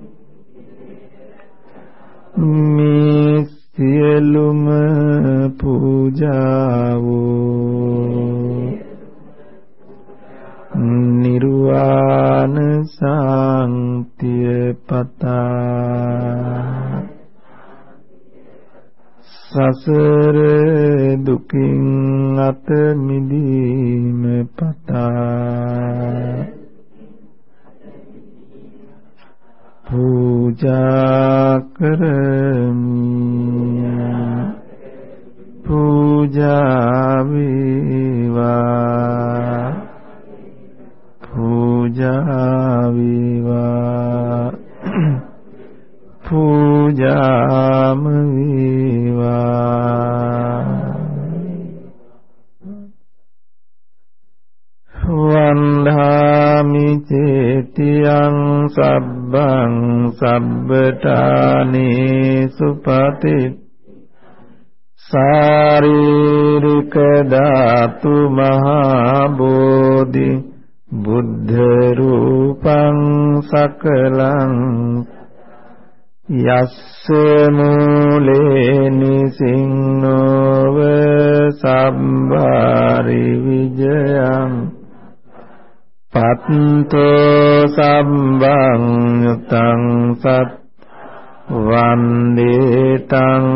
[SPEAKER 1] මේ සියලුම පූජාවෝ නිර්වාණ සාන්තිය පතා සසර දුකින් අත මිදීම පතා පූජා කරමි පූජා වේවා පූජා වේවා පූජාම වේවා වන්දාමි චේතියං සබ්බං සබ්බඨානේ සුපති සාරීරික ධාතු මහා බෝධි බුද්ධ රූපං සකලං යස්ස මූලේ නිසින්නෝව සම්බාරි විජයං පත්තෝ සම්බං යුතං සත් වන්දේ තං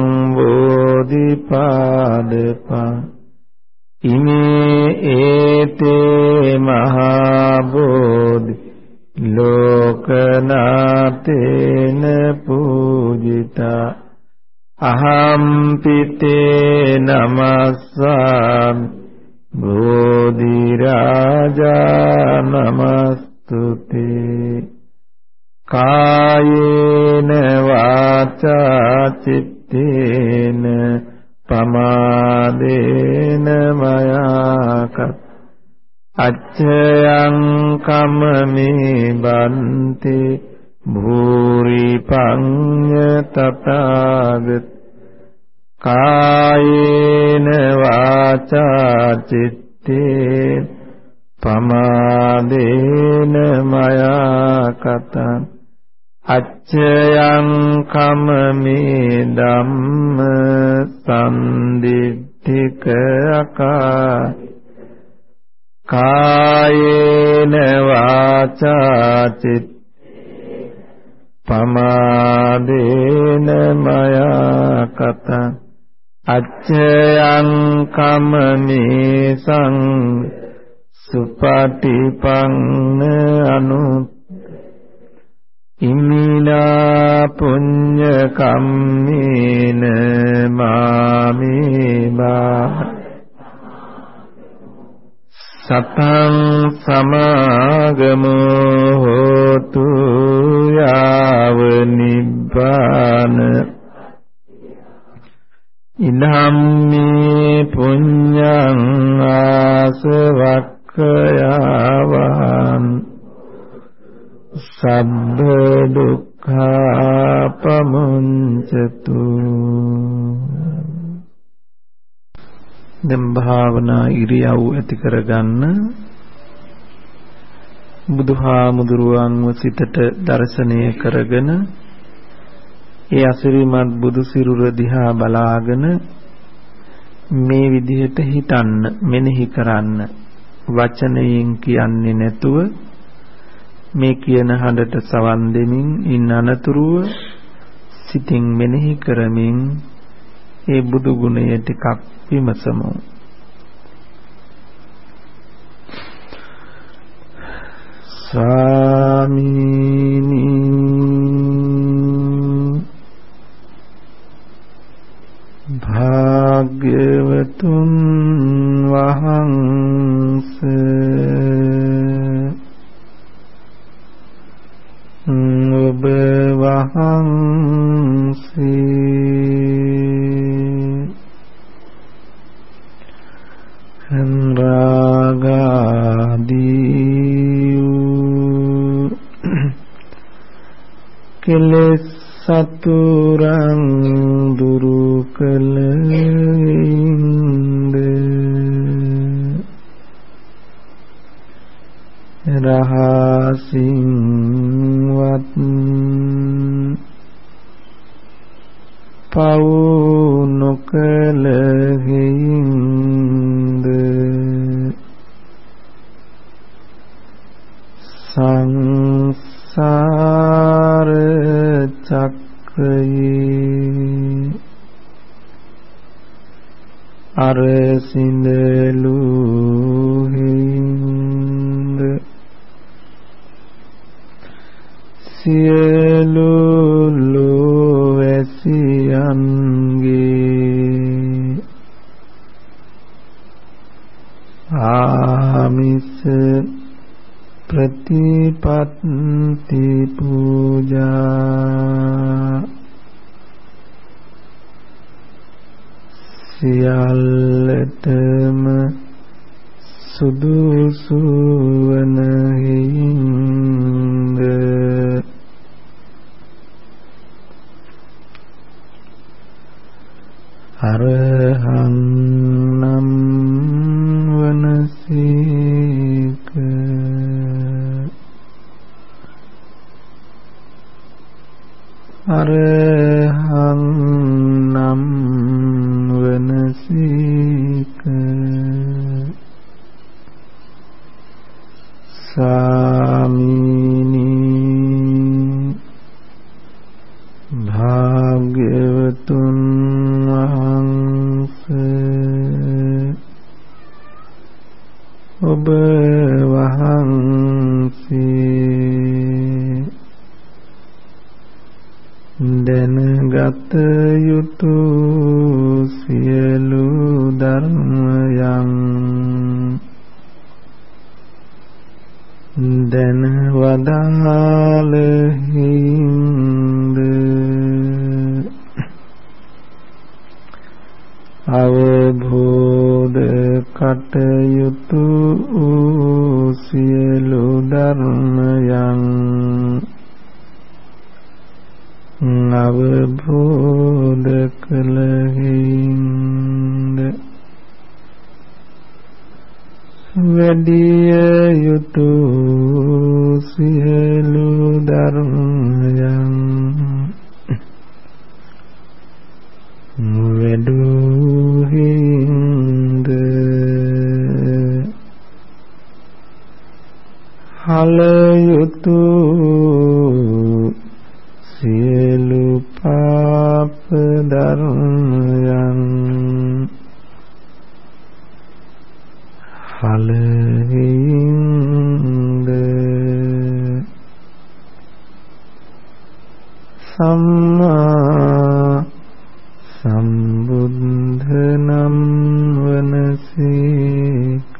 [SPEAKER 1] බෝධිපාදපං ඉමේ ඒතේ මහා බෝධි ලෝකනාතේන පූජිතා අහම් පිතේ නමස්සාමි බෝධි රාජා නමස්තුතේ කායේන වාචා චිත්තේන පමාදේන මයාකත් අච්ඡයං කම්මේ බන්ති භූරි පඤ්ඤ තථාගත කායේන වාචා චිත්තේ පමාදේන මයාකතං අච්ඡයං කම්මේ ධම්ම සම්දිත්තික අකා කායේන වාචා චිත්තේ පමාදේන මයාකතං අච්ඡයං කම්මේ සං සුපටිපන්න අනු ඉමිනා පුඤ්ඤ කම්මේන මාමේ බා සතං සමාගමෝ හෝතු යාව නිබ්බාන ඉදම්මේ පුඤ්ඤං ආසවක්ඛයාවං සබ්බ දුක්ඛා පමුංචතු. දැන් භාවනා ඉරියව් ඇති කරගන්න බුදුහාමුදුරුවන්ව සිතට දර්ශනය කරගෙන ඒ අසිරිමත් බුදු සිරුර දිහා බලාගෙන මේ විදිහට හිතන්න, මෙනෙහි කරන්න, වචනයෙන් කියන්නේ නැතුව මේ කියන හඬට සවන් දෙමින් ඉන්න අනතුරුව සිතින් මෙනෙහි කරමින් ඒ බුදු ගුණය ටිකක් විමසමු. ස්වාමීනි භාග්‍යවතුන් වහන්සේ ඔබ වහන්සේ රාගාදී කෙලෙස් සතුරං දුරු කලින්ද රහසින් වත් පව් නොකල හේින්ද සංසාර චක්‍රයේ අරසින්දලු හේින්ද සියලු ලෝවැසියන්ගේ ආමිස ප්‍රතිපත්ති පූජා සියල්ලටම සුදුසු වන හිඳ අරහං නම් වනසේක අරහං නම් වනසේක සාමිනී භාග්‍යවතුන් වහන්සේ ඔබ වහන්සේ දැනගත යුතු සියලු ධර්මයන් දැන වදාළහිඳ අවබෝධ කටයුතු සියලු ධර්මයන් අවබෝධ කළහිඳ වැඩිය යුතු සියලු ධර්මයන් වැඩුහිඳ හල යුතු සියලු පාප ධර්මයන් හලහිඳ සම්මා සම්බුද්ධ නම් වනසේක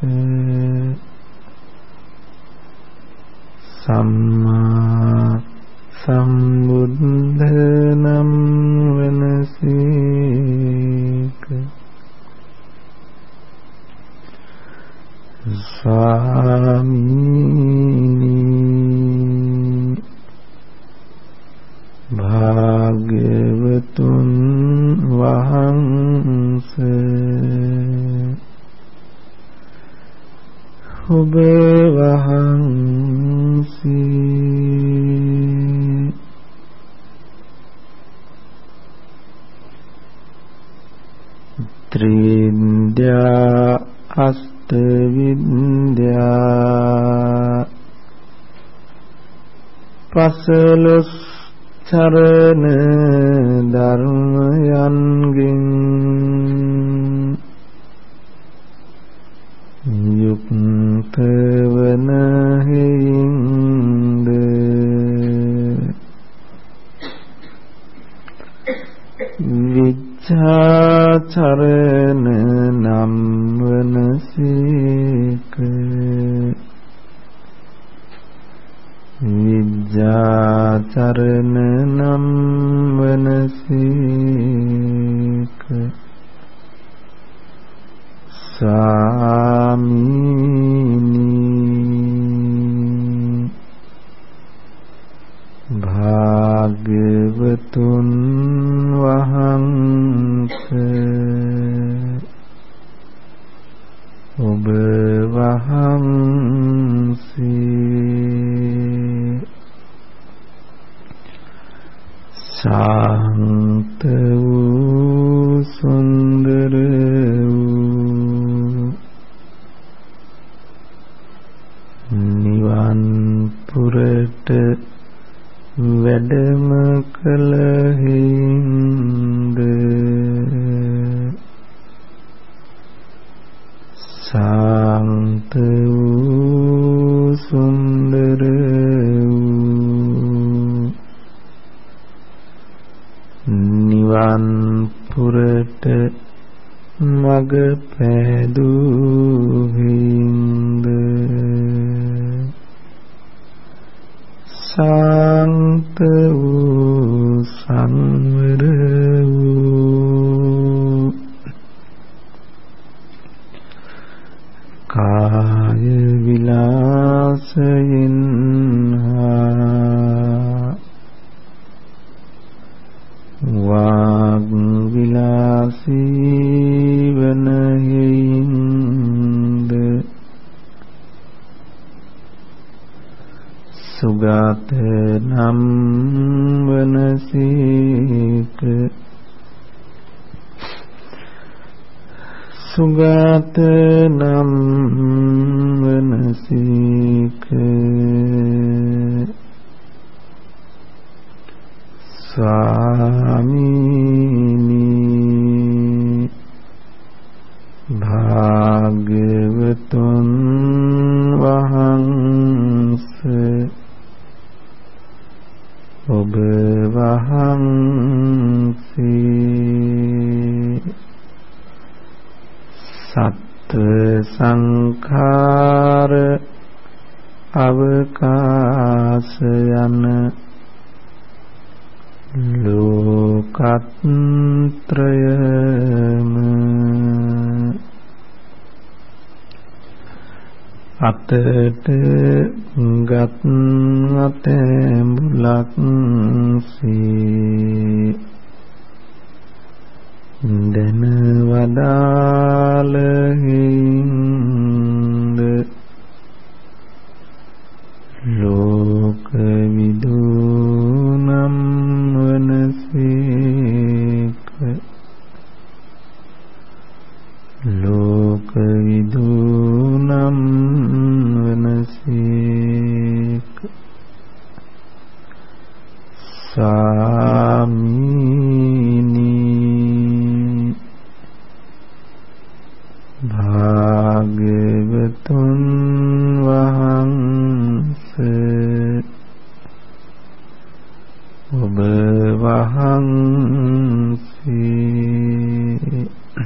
[SPEAKER 1] සම්මා සම්බුද්ධ නම් වනසේක ස්වාමීනි භාග්‍යවතුන් වහන්සේ ඔබ වහන්සේ ත්‍රිවිද්‍යා අෂ්ටවිද්‍යා පසළොස් චරණ ධර්මයන්ගෙන් යුක්ත වන හේින්ද විචාචරණ නම් වනසේක විජ්ජාචරණ නම් වනසේක සාමිනී භාග්‍යවතුන් වහන්සේ ඔබ වහන්සේ ශාන්ත වූ සුන්දර වූ නිවන් පුරට වැඩම කළහිඳ ශාන්ත වූ සුන්දර වූ නිවන් පුරට මග පෑදුහිඳ ශාන්ත වූ සංවර වූ කාය විලාසයෙන් වාග් විලාසී වන හේින්ද සුගන්ධ සුගත නම් වනසේක සුගත නම් වනසේක ස්වාමීනි භාග්‍යවතුන් වහන්සේ ඔබ වහන්සේ සත්ත්ව සංඛාර අවකාශ යන ලෝකත්‍රයම අතට ගත් අතැඹුලක් සේ දැන වදාළ හිඳ ලෝක විදුනම් වනසේක ලෝක විදුනම් වනසේක ස්වාමීනි භාග්‍යවතුන් වහන්සේ ඔබ වහන්සේ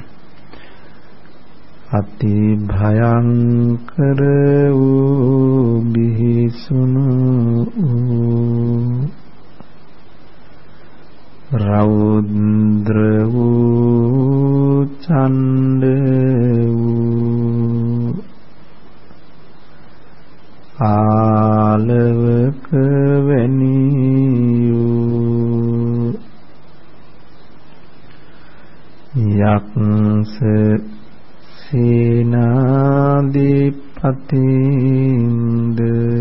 [SPEAKER 1] අති භයංකර වූ බිහිසුණු රෞද්‍ර වූ ඡණ්ඩ වූ ආලවක වැනි වූ යක්ෂ සේනාධිපතින්ද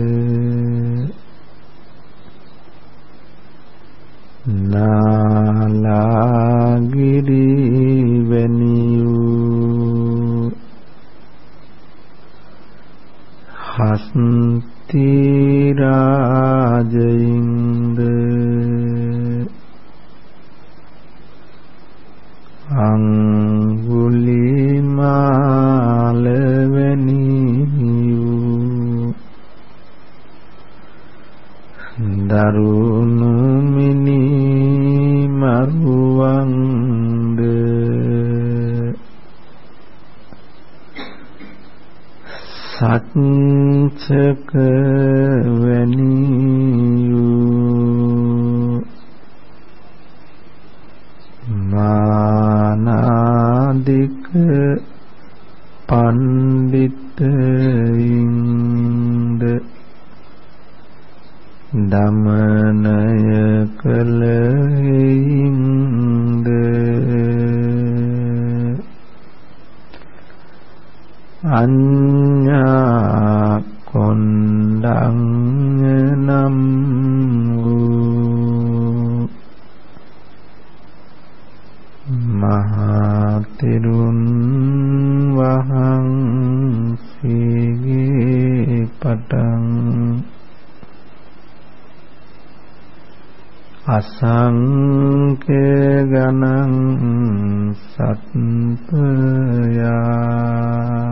[SPEAKER 1] නාලාගිරි වැනි වූ හස්ති රාජයින්ද අංගුලිමාල වැනි වූ දරුණු මිනි මරුවන්ද සච්චක වැනි වූ මානාදික පණ්ඩිතයින්ද දමනය කළයින්ද අඤ්ඤා කොණ්ඩඤ්ඤ නම් වූ මහා තෙරුන් වහන්සේගේ පටන් අසංඛ්‍ය ගණං සත්පයා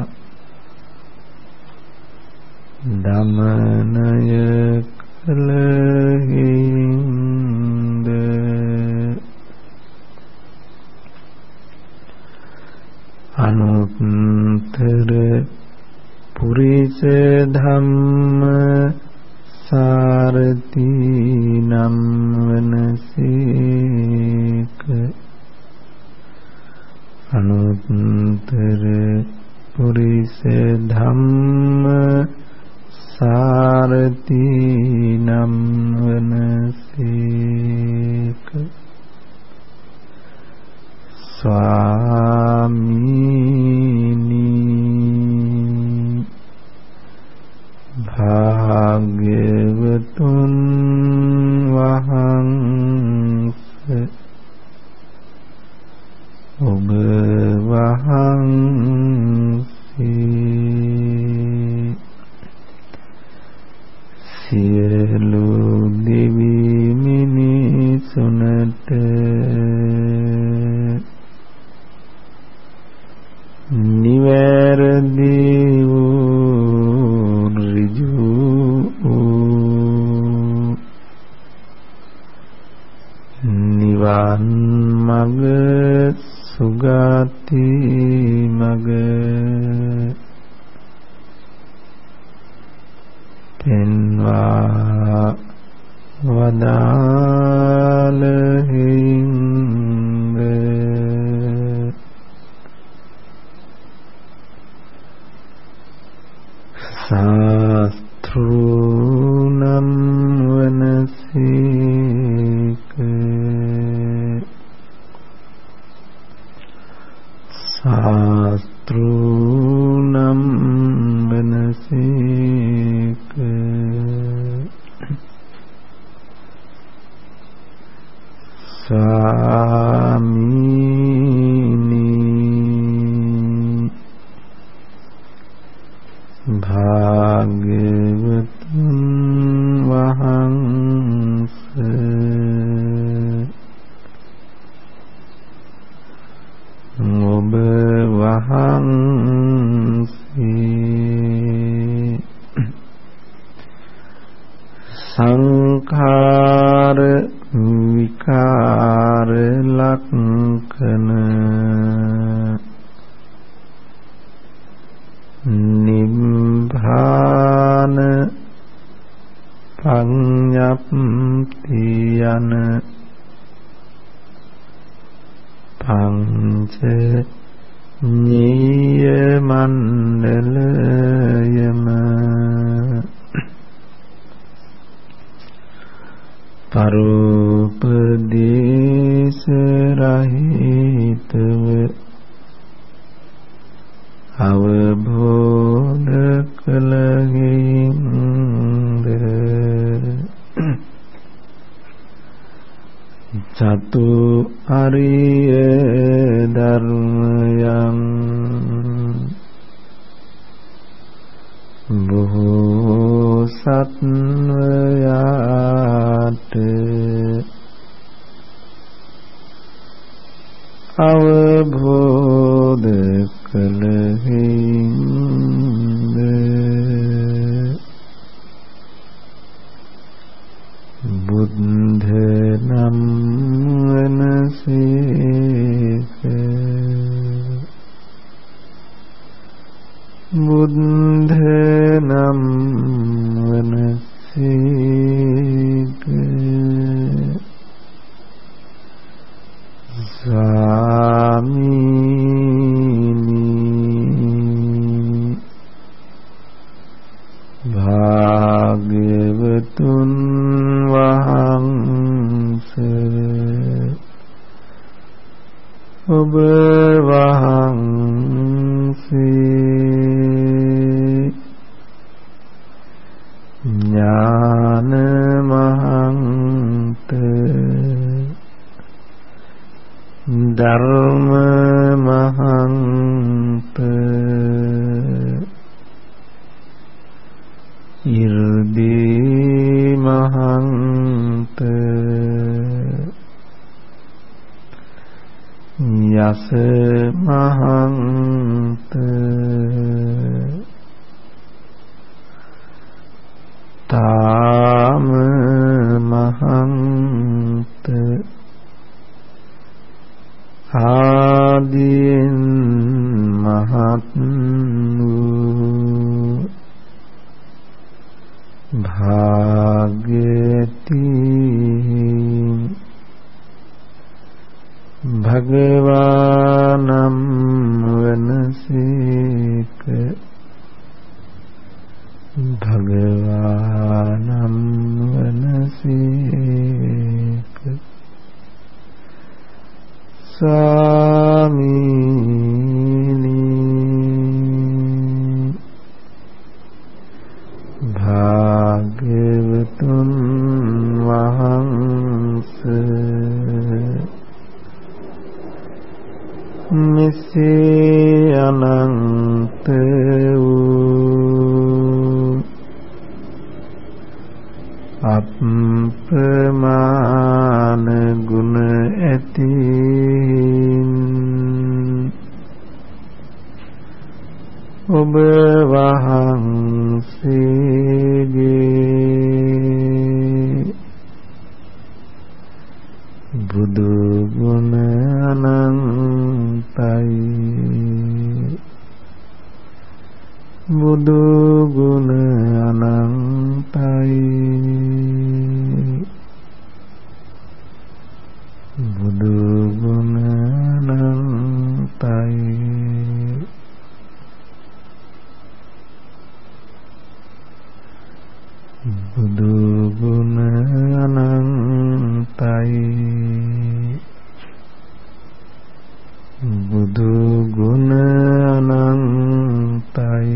[SPEAKER 1] දමනය කළහින්ද අනුත්තර පුරිස ධම්ම සාරති නම් වනසේක අනුත්තර පුරිස ධම්ම සාරති නම් වනසේක ස්වාමීනි භාග්‍යවතුන් නිවන් මඟ සුගති මඟ පෙන්වා වදාළහින්ද ශාස්ත්‍රූනම් වනසේක ශාස්ත්‍රූනම් වනසේක ස්වාමීනි භාග්‍යවතුන් වහන්සේ ඔබ වහන්සේ සංඛාර විකාර ලක්ඛන නිබ්බාන පඤ්ඤප්ති යන පංච නීය මණ්ඩලයම පරෝපදේශ රහිතව අවබෝධ කළහින්ද චතු අරිය ධර්මයන් බොහෝ සත්වයාට අවබෝධ කළහින්ද බුද්ධ නම් වනසේක බුද්ධ නම් වනසේක ස්වාමීනි භාග්‍යවතුන් වහන්සේ ඔබ වහන්සේ ඥාන මහන්ත ධර්ම මහන්ත ඉර්දී මහන්ත යස මහන්ත තාම මහන්ත ආදීන් මහත් වූ භාග්‍යති භගවානම් වනසේක භගවානම් වනසේක ස්වාමීනි භාග්‍යවතුන් වහන්සේ මෙසේ අනන්ත වූ අප්‍රමාණ ගුණ ඇති ඔබ වහන්සේගේ බුදු ගුණ අනන්තයි බුදු ගුණ අනන්තයි බුදු ගුණ අනන්තයි බුදු ගුණ අනන්තයි බුදු ගුණ අනන්තයි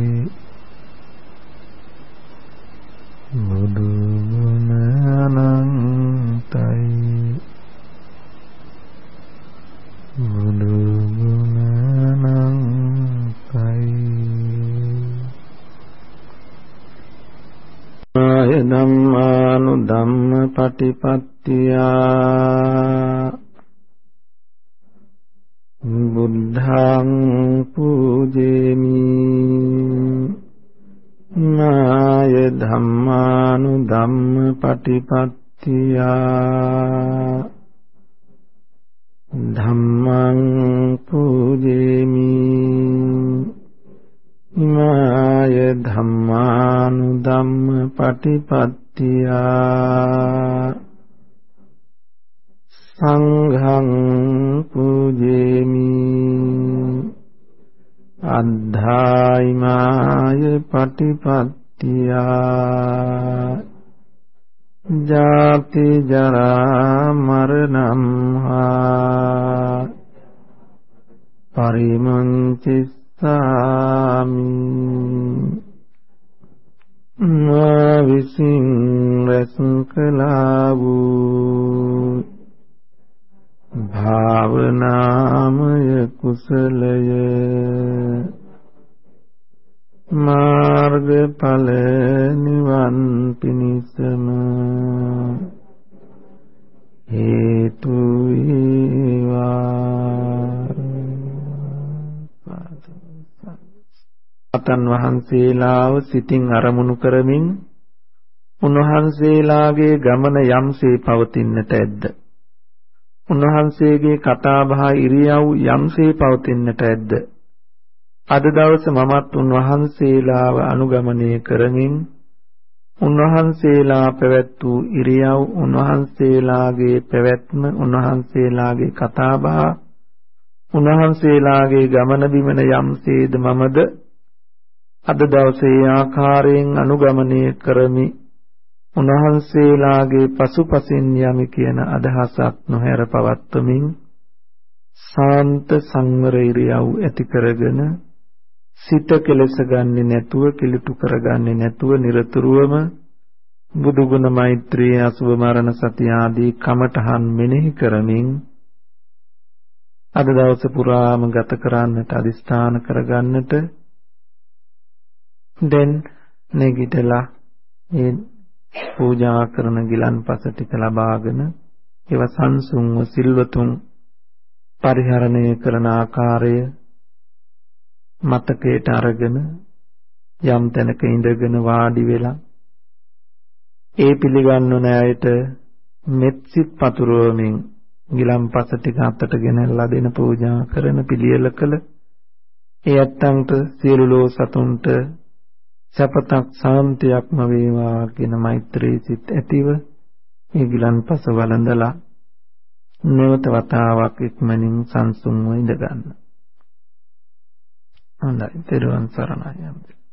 [SPEAKER 1] බුදු ගුණ අනන්තයි බුදු ගුණ අනන්තයි ආය ධම්මානුධම්ම පටිපත්තියා බුද්ධං පූජේමි නාය ධම්මානුධම්ම පටිපත්තියා ධම්මං පූජේමි නාය ධම්මානුධම්ම පටිපත්තියා සංඝං පූජේමි අද්ධායිමාය පටිපත්තියා ජාති ජරා මරණං හා පරිමුංචිස්සාමි මා විසින් රැස් කළා වූ භාවනාමය කුසලය මාර්ගඵල නිවන් පිණිසම හේතු වේවා. අතන් වහන්සේලාව සිතින් අරමුණු කරමින් උන්වහන්සේලාගේ ගමන යම්සේ පවතින්නට ඇද්ද? උන්වහන්සේගේ කතාබහ ඉරියව් යම්සේ පවතින්නට ඇද්ද? අද දවස මමත් උන්වහන්සේලාව අනුගමනය කරමින් උන්වහන්සේලා පැවැත් වූ ඉරියව්, උන්වහන්සේලාගේ පැවැත්ම, උන්වහන්සේලාගේ කතාබහ, උන්වහන්සේලාගේ ගමන බිමන යම්සේද මමද අද දවසේ ආකාරයෙන් අනුගමනය කරමි. උන්වහන්සේලාගේ පසුපසින් යමි කියන අදහසක් නොහැර පවත්වමින් සාන්ත සංවර ඉරියව් ඇති කරගෙන සිත කෙලස ගන්නේ නැතුව, කිලුටු කරගන්නේ නැතුව නිරතුරුවම බුදුගුණ මෛත්‍රී අසුභ මරණ සති ආදී කමඨහන් මෙනෙහි කරමින් අද දවස පුරාම ගත කරන්නට අදිස්ථාන කරගන්නට දැන් නැගිටලා මේ පූජා කරන ගිලන්පස ටික ලබාගෙන ඒව සංසුන්ව සිල්වතුන් පරිහරණය කරන ආකාරය මතකයට අරගෙන යම් තැනක ඉඳගෙන වාඩි වෙලා ඒ පිළිගන්නන අයට මෙත්සිත පතුරවමින් ගිලන්පස ටික අතට ගෙනල්ලා දෙන පූජා කරන පිළියෙල කළ ඒ ඇත්තන්ට සියලු ලෝ සතුන්ට සපතක් සාන්තියක්ම වේවා කියන මෛත්‍රී සිත් ඇතිව මේ ගිලන්පස වළඳලා නැවත වතාවක් ඉක්මනින් සංසුන්ව ඉඳ ගන්න. හොඳයි, තෙරුවන් සරණයි.